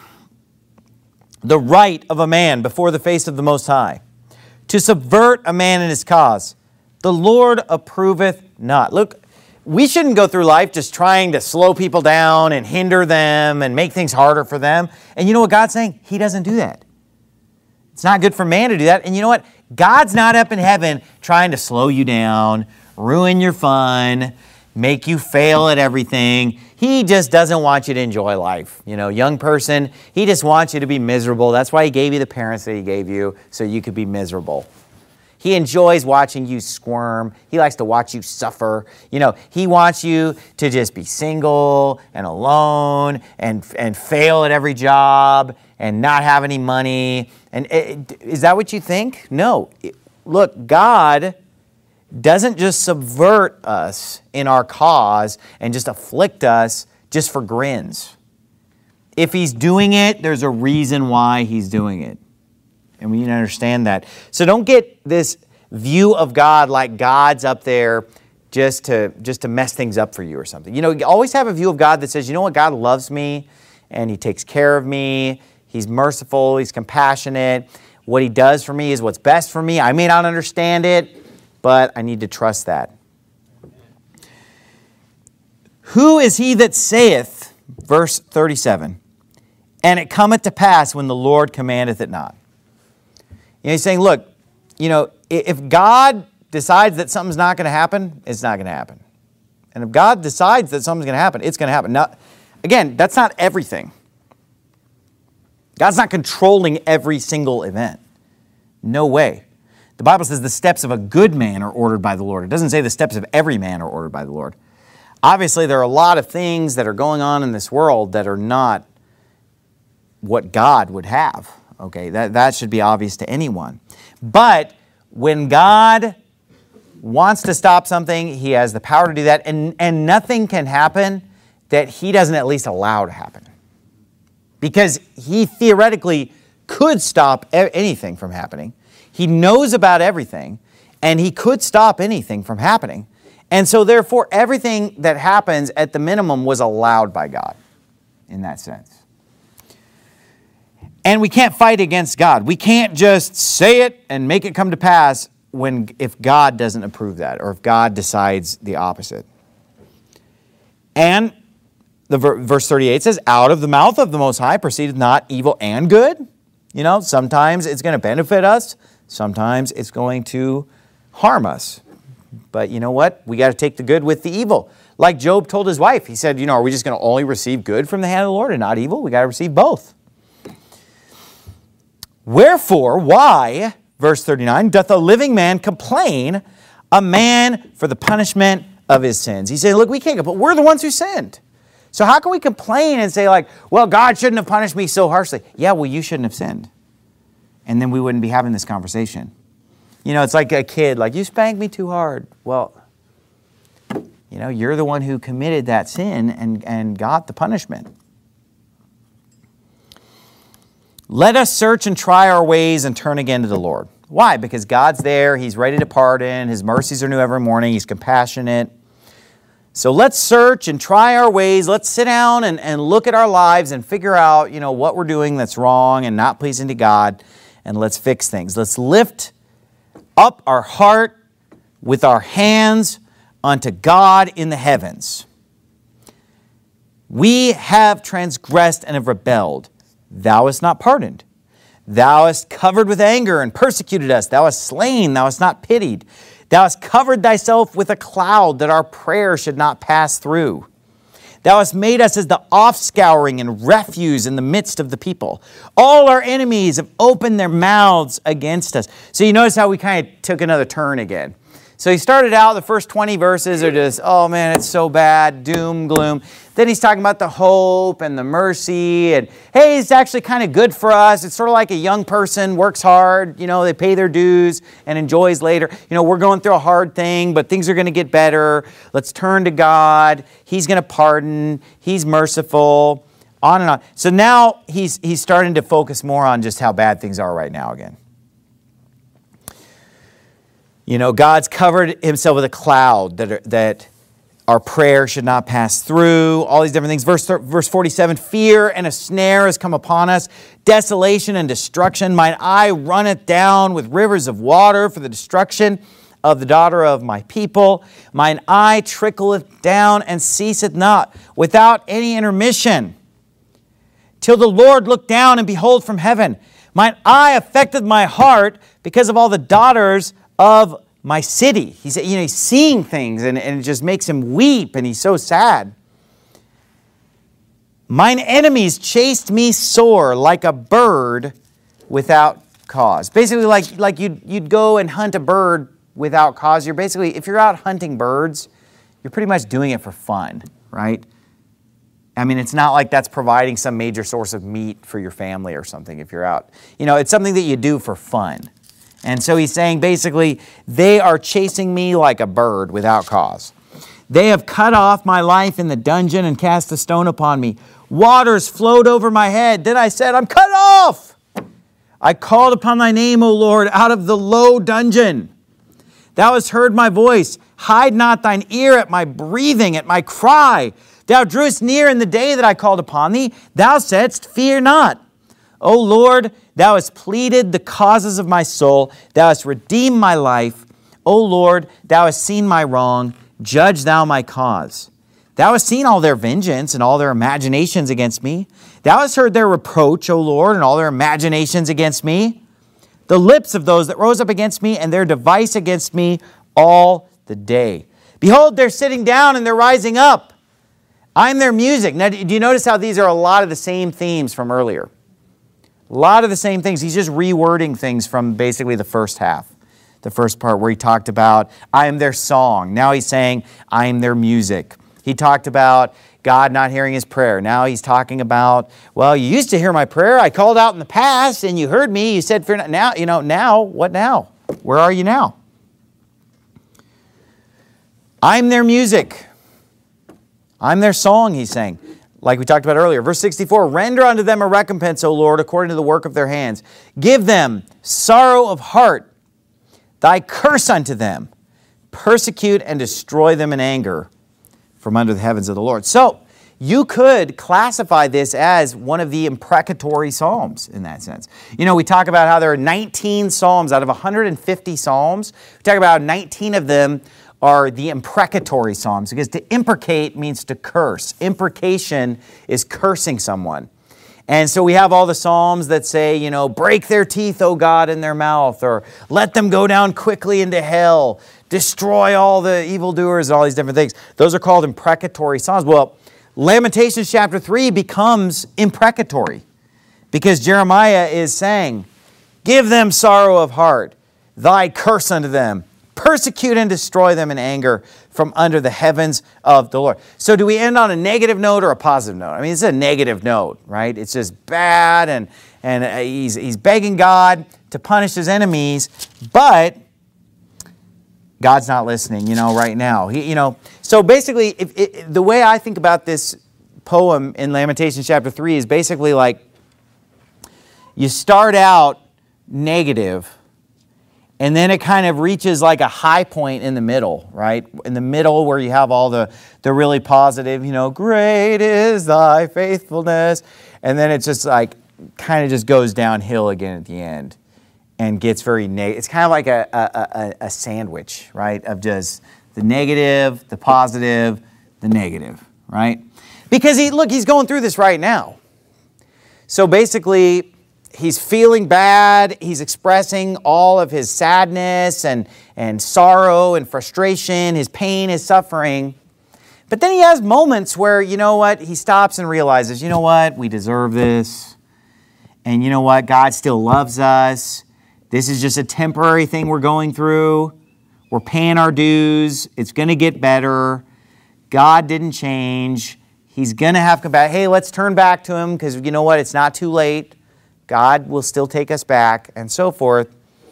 the right of a man before the face of the Most High, to subvert a man in his cause, the Lord approveth not. Look, we shouldn't go through life just trying to slow people down and hinder them and make things harder for them. And you know what God's saying? He doesn't do that. It's not good for man to do that. And you know what? God's not up in heaven trying to slow you down, ruin your fun, make you fail at everything. He just doesn't want you to enjoy life. You know, young person, He just wants you to be miserable. That's why He gave you the parents that He gave you, so you could be miserable. He enjoys watching you squirm. He likes to watch you suffer. You know, He wants you to just be single and alone and, and fail at every job and not have any money. And it, is that what you think? No. Look, God doesn't just subvert us in our cause and just afflict us just for grins. If He's doing it, there's a reason why He's doing it. And we need to understand that. So don't get this view of God like God's up there just to just to mess things up for you or something. You know, you always have a view of God that says, you know what, God loves me and He takes care of me. He's merciful. He's compassionate. What He does for me is what's best for me. I may not understand it, but I need to trust that. Who is he that saith, verse thirty-seven, and it cometh to pass when the Lord commandeth it not? You know, he's saying, look, you know, if God decides that something's not going to happen, it's not going to happen. And if God decides that something's going to happen, it's going to happen. Now, again, that's not everything. God's not controlling every single event. No way. The Bible says the steps of a good man are ordered by the Lord. It doesn't say the steps of every man are ordered by the Lord. Obviously, there are a lot of things that are going on in this world that are not what God would have. Okay, that, that should be obvious to anyone. But when God wants to stop something, He has the power to do that, and, and nothing can happen that He doesn't at least allow to happen. Because He theoretically could stop anything from happening. He knows about everything, and He could stop anything from happening. And so therefore, everything that happens at the minimum was allowed by God in that sense. And we can't fight against God. We can't just say it and make it come to pass when if God doesn't approve that or if God decides the opposite. And the verse thirty-eight says, out of the mouth of the Most High proceedeth not evil and good. You know, sometimes it's going to benefit us. Sometimes it's going to harm us. But you know what? We got to take the good with the evil. Like Job told his wife, he said, you know, are we just going to only receive good from the hand of the Lord and not evil? We got to receive both. Wherefore, why, verse thirty-nine, doth a living man complain, a man for the punishment of his sins? He's saying, look, we can't complain. We're the ones who sinned. So how can we complain and say like, well, God shouldn't have punished me so harshly? Yeah, well, you shouldn't have sinned. And then we wouldn't be having this conversation. You know, it's like a kid, like, you spanked me too hard. Well, you know, you're the one who committed that sin and, and got the punishment. Let us search and try our ways and turn again to the Lord. Why? Because God's there. He's ready to pardon. His mercies are new every morning. He's compassionate. So let's search and try our ways. Let's sit down and, and look at our lives and figure out, you know, what we're doing that's wrong and not pleasing to God. And let's fix things. Let's lift up our heart with our hands unto God in the heavens. We have transgressed and have rebelled. Thou hast not pardoned. Thou hast covered with anger and persecuted us. Thou hast slain. Thou hast not pitied. Thou hast covered thyself with a cloud that our prayer should not pass through. Thou hast made us as the offscouring and refuse in the midst of the people. All our enemies have opened their mouths against us. So you notice how we kind of took another turn again. So he started out, the first twenty verses are just, oh man, it's so bad, doom, gloom. Then he's talking about the hope and the mercy and, hey, it's actually kind of good for us. It's sort of like a young person works hard, you know, they pay their dues and enjoys later. You know, we're going through a hard thing, but things are going to get better. Let's turn to God. He's going to pardon. He's merciful, on and on. So now he's, he's starting to focus more on just how bad things are right now again. You know, God's covered Himself with a cloud that, are, that our prayer should not pass through, all these different things. Verse, verse forty-seven, fear and a snare has come upon us, desolation and destruction. Mine eye runneth down with rivers of water for the destruction of the daughter of my people. Mine eye trickleth down and ceaseth not, without any intermission, till the Lord look down and behold from heaven. Mine eye affecteth my heart because of all the daughters of my city. He's, you know, he's seeing things and, and it just makes him weep and he's so sad. Mine enemies chased me sore like a bird without cause. Basically like, like you'd, you'd go and hunt a bird without cause. You're basically, if you're out hunting birds, you're pretty much doing it for fun, right? I mean, it's not like that's providing some major source of meat for your family or something if you're out. You know, it's something that you do for fun. And so he's saying basically, they are chasing me like a bird without cause. They have cut off my life in the dungeon and cast a stone upon me. Waters flowed over my head. Then I said, I'm cut off. I called upon thy name, O Lord, out of the low dungeon. Thou hast heard my voice. Hide not thine ear at my breathing, at my cry. Thou drewest near in the day that I called upon thee. Thou saidst, fear not. O Lord, thou hast pleaded the causes of my soul. Thou hast redeemed my life. O Lord, thou hast seen my wrong. Judge thou my cause. Thou hast seen all their vengeance and all their imaginations against me. Thou hast heard their reproach, O Lord, and all their imaginations against me. The lips of those that rose up against me and their device against me all the day. Behold, they're sitting down and they're rising up. I'm their music. Now, do you notice how these are a lot of the same themes from earlier? A lot of the same things. He's just rewording things from basically the first half. The first part where he talked about, I am their song. Now he's saying, I am their music. He talked about God not hearing his prayer. Now he's talking about, well, you used to hear my prayer. I called out in the past and you heard me. You said, fear not. Now, you know, now, what now? Where are you now? I'm their music. I'm their song, he's saying. Like we talked about earlier. Verse sixty-four, render unto them a recompense, O Lord, according to the work of their hands. Give them sorrow of heart. Thy curse unto them. Persecute and destroy them in anger from under the heavens of the Lord. So, you could classify this as one of the imprecatory psalms in that sense. You know, we talk about how there are nineteen psalms out of one hundred fifty psalms. We talk about how nineteen of them are the imprecatory psalms, because to imprecate means to curse. Imprecation is cursing someone. And so we have all the psalms that say, you know, break their teeth, O God, in their mouth, or let them go down quickly into hell, destroy all the evildoers, and all these different things. Those are called imprecatory psalms. Well, Lamentations chapter three becomes imprecatory because Jeremiah is saying, give them sorrow of heart, thy curse unto them, persecute and destroy them in anger from under the heavens of the Lord. So do we end on a negative note or a positive note? I mean, it's a negative note, right? It's just bad, and, and he's, he's begging God to punish his enemies, but God's not listening, you know, right now. He, you know, so basically, if, if, the way I think about this poem in Lamentations chapter three is basically like you start out negative, and then it kind of reaches like a high point in the middle, right? In the middle where you have all the, the really positive, you know, great is thy faithfulness. And then it's just like, kind of just goes downhill again at the end and gets very negative. It's kind of like a, a, a, a sandwich, right? Of just the negative, the positive, the negative, right? Because he, look, he's going through this right now. So basically, he's feeling bad. He's expressing all of his sadness and, and sorrow and frustration, his pain, his suffering. But then he has moments where, you know what, he stops and realizes, you know what, we deserve this. And you know what, God still loves us. This is just a temporary thing we're going through. We're paying our dues. It's going to get better. God didn't change. He's going to have to come back. Hey, let's turn back to him because you know what, it's not too late. God will still take us back, and so forth.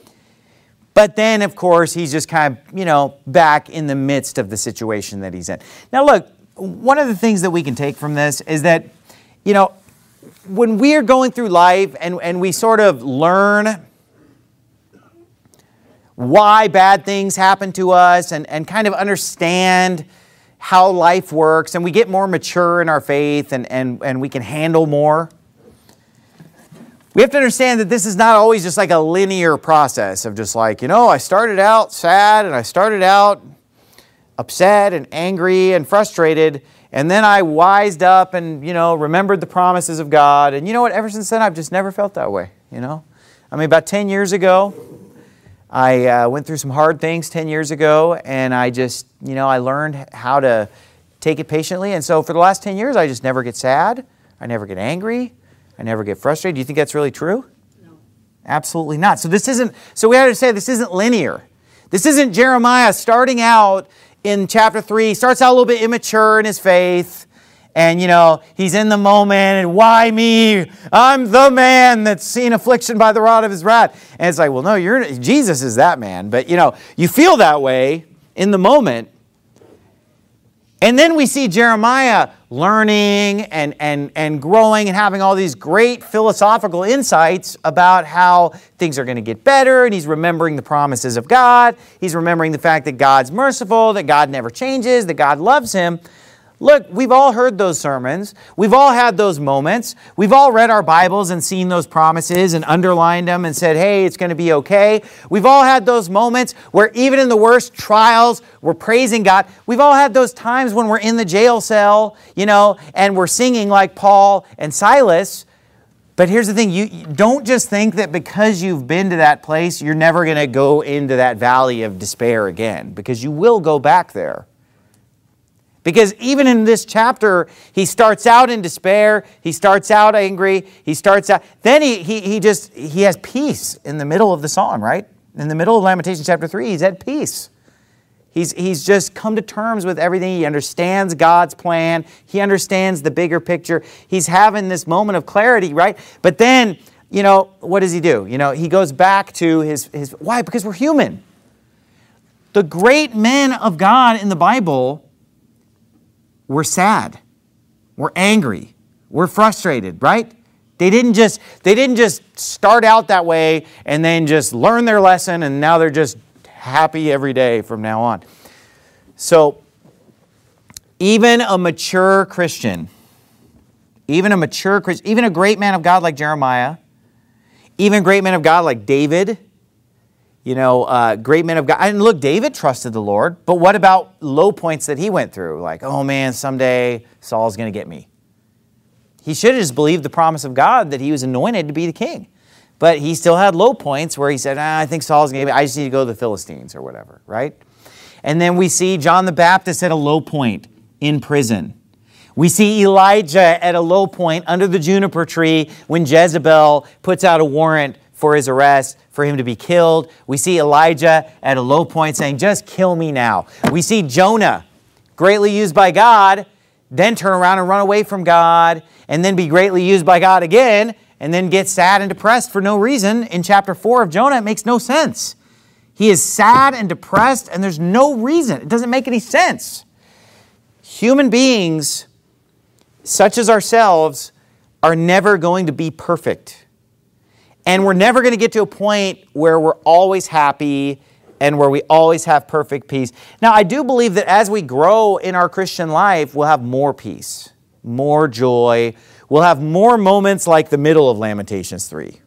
But then, of course, he's just kind of, you know, back in the midst of the situation that he's in. Now, look, one of the things that we can take from this is that, you know, when we're going through life and, and we sort of learn why bad things happen to us and, and kind of understand how life works, and we get more mature in our faith and, and, and we can handle more, we have to understand that this is not always just like a linear process of just like, you know, I started out sad and I started out upset and angry and frustrated, and then I wised up and, you know, remembered the promises of God. And you know what? Ever since then, I've just never felt that way, you know? I mean, about ten years ago, I uh, went through some hard things ten years ago, and I just, you know, I learned how to take it patiently. And so for the last ten years, I just never get sad. I never get angry. I never get frustrated. Do you think that's really true? No. Absolutely not. So this isn't, so we have to say this isn't linear. This isn't Jeremiah starting out in chapter three, starts out a little bit immature in his faith, and you know, he's in the moment, and why me? I'm the man that's seen affliction by the rod of his wrath. And it's like, well, no, you're Jesus is that man. But you know, you feel that way in the moment. And then we see Jeremiah learning and, and, and growing and having all these great philosophical insights about how things are going to get better, and he's remembering the promises of God. He's remembering the fact that God's merciful, that God never changes, that God loves him. Look, we've all heard those sermons. We've all had those moments. We've all read our Bibles and seen those promises and underlined them and said, hey, it's going to be okay. We've all had those moments where even in the worst trials, we're praising God. We've all had those times when we're in the jail cell, you know, and we're singing like Paul and Silas. But here's the thing, you don't just think that because you've been to that place, you're never going to go into that valley of despair again, because you will go back there. Because even in this chapter, he starts out in despair, he starts out angry, he starts out, then he, he, he just, he has peace in the middle of the song, right? In the middle of Lamentations chapter three, he's at peace. He's, he's just come to terms with everything. He understands God's plan. He understands the bigger picture. He's having this moment of clarity, right? But then, you know, what does he do? You know, he goes back to his, his why? Because we're human. The great men of God in the Bible, we're sad, we're angry, we're frustrated, right? They didn't just they didn't just start out that way and then just learn their lesson and now they're just happy every day from now on. So even a mature Christian, even a mature Christian, even a great man of God like Jeremiah, even a great man of God like David, You know, uh, great men of God. And look, David trusted the Lord, but what about low points that he went through? Like, oh man, someday Saul's going to get me. He should have just believed the promise of God that he was anointed to be the king. But he still had low points where he said, ah, I think Saul's going to get me. I just need to go to the Philistines or whatever, right? And then we see John the Baptist at a low point in prison. We see Elijah at a low point under the juniper tree when Jezebel puts out a warrant for his arrest, for him to be killed. We see Elijah at a low point saying, just kill me now. We see Jonah, greatly used by God, then turn around and run away from God, and then be greatly used by God again, and then get sad and depressed for no reason. In chapter four of Jonah, it makes no sense. He is sad and depressed, and there's no reason. It doesn't make any sense. Human beings, such as ourselves, are never going to be perfect. And we're never going to get to a point where we're always happy and where we always have perfect peace. Now, I do believe that as we grow in our Christian life, we'll have more peace, more joy. We'll have more moments like the middle of Lamentations three.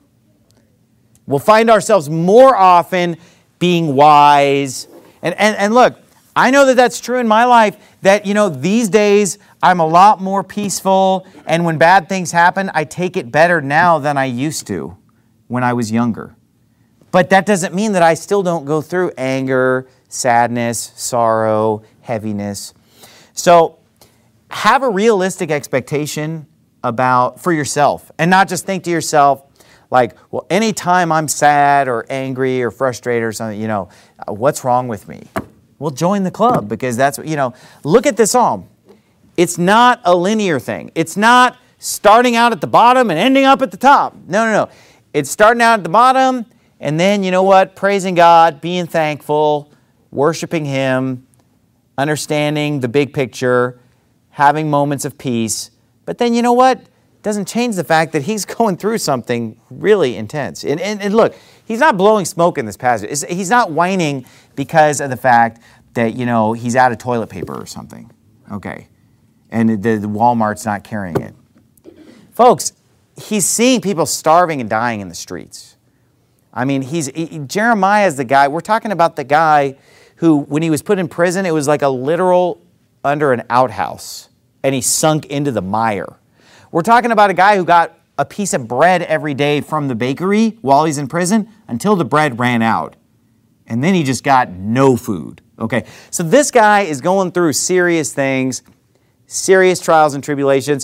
We'll find ourselves more often being wise. And, and, and look, I know that that's true in my life, that, you know, these days I'm a lot more peaceful. And when bad things happen, I take it better now than I used to when I was younger. But that doesn't mean that I still don't go through anger, sadness, sorrow, heaviness. So have a realistic expectation about for yourself, and not just think to yourself like, well, anytime I'm sad or angry or frustrated or something, you know, what's wrong with me? Well, join the club, because that's what, you know, look at this psalm. It's not a linear thing. It's not starting out at the bottom and ending up at the top. No, no, no. It's starting out at the bottom, and then, you know what, praising God, being thankful, worshiping Him, understanding the big picture, having moments of peace. But then, you know what? It doesn't change the fact that he's going through something really intense. And, and, and look, he's not blowing smoke in this passage. It's, he's not whining because of the fact that, you know, he's out of toilet paper or something. Okay. And the, the Walmart's not carrying it. Folks, he's seeing people starving and dying in the streets. I mean, he's he, Jeremiah is the guy. We're talking about the guy who, when he was put in prison, it was like a literal under an outhouse, and he sunk into the mire. We're talking about a guy who got a piece of bread every day from the bakery while he's in prison until the bread ran out. And then he just got no food. Okay, so this guy is going through serious things, serious trials and tribulations.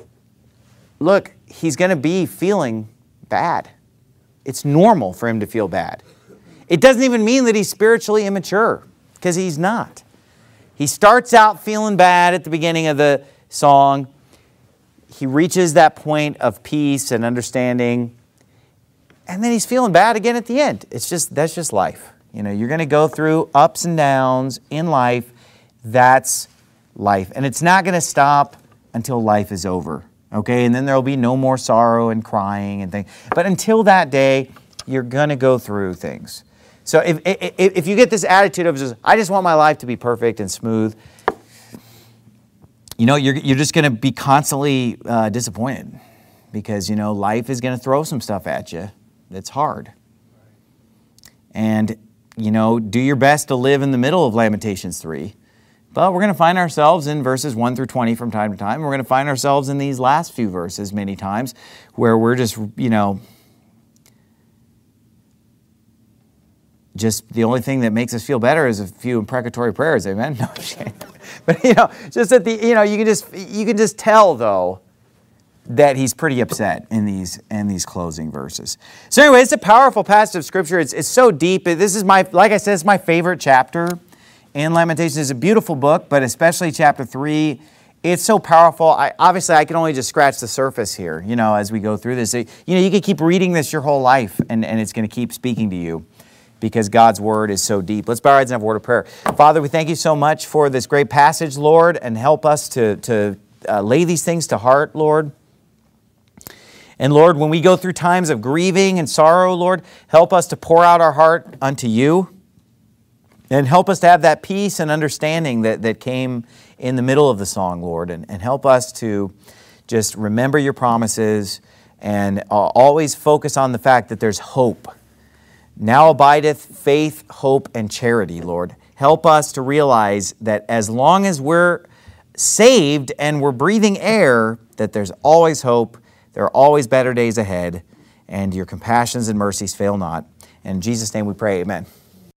Look, he's going to be feeling bad. It's normal for him to feel bad. It doesn't even mean that he's spiritually immature, because he's not. He starts out feeling bad at the beginning of the song. He reaches that point of peace and understanding, and then he's feeling bad again at the end. It's just, that's just life. You know, you're going to go through ups and downs in life. That's life. And it's not going to stop until life is over, okay? And then there'll be no more sorrow and crying and things. But until that day, you're going to go through things. So if, if, if you get this attitude of just, I just want my life to be perfect and smooth, you know, you're, you're just going to be constantly uh, disappointed because, you know, life is going to throw some stuff at you that's hard. And, you know, do your best to live in the middle of Lamentations three. But we're going to find ourselves in verses one through twenty from time to time. We're going to find ourselves in these last few verses many times where we're just, you know, just the only thing that makes us feel better is a few imprecatory prayers. Amen? No, I'm just kidding. But, you know, just at the, you know, you can just, you can just tell, though, that he's pretty upset in these in these closing verses. So anyway, it's a powerful passage of Scripture. It's, it's so deep. This is my, like I said, it's my favorite chapter in Lamentations. It's a beautiful book, but especially chapter three, it's so powerful. I, obviously, I can only just scratch the surface here, you know, as we go through this. You know, you could keep reading this your whole life, and, and it's going to keep speaking to you because God's Word is so deep. Let's bow our heads and have a word of prayer. Father, we thank you so much for this great passage, Lord, and help us to, to uh, lay these things to heart, Lord. And Lord, when we go through times of grieving and sorrow, Lord, help us to pour out our heart unto you. And help us to have that peace and understanding that, that came in the middle of the song, Lord. And, and help us to just remember your promises and uh, always focus on the fact that there's hope. Now abideth faith, hope, and charity, Lord. Help us to realize that as long as we're saved and we're breathing air, that there's always hope. There are always better days ahead, and your compassions and mercies fail not. In Jesus' name we pray, amen.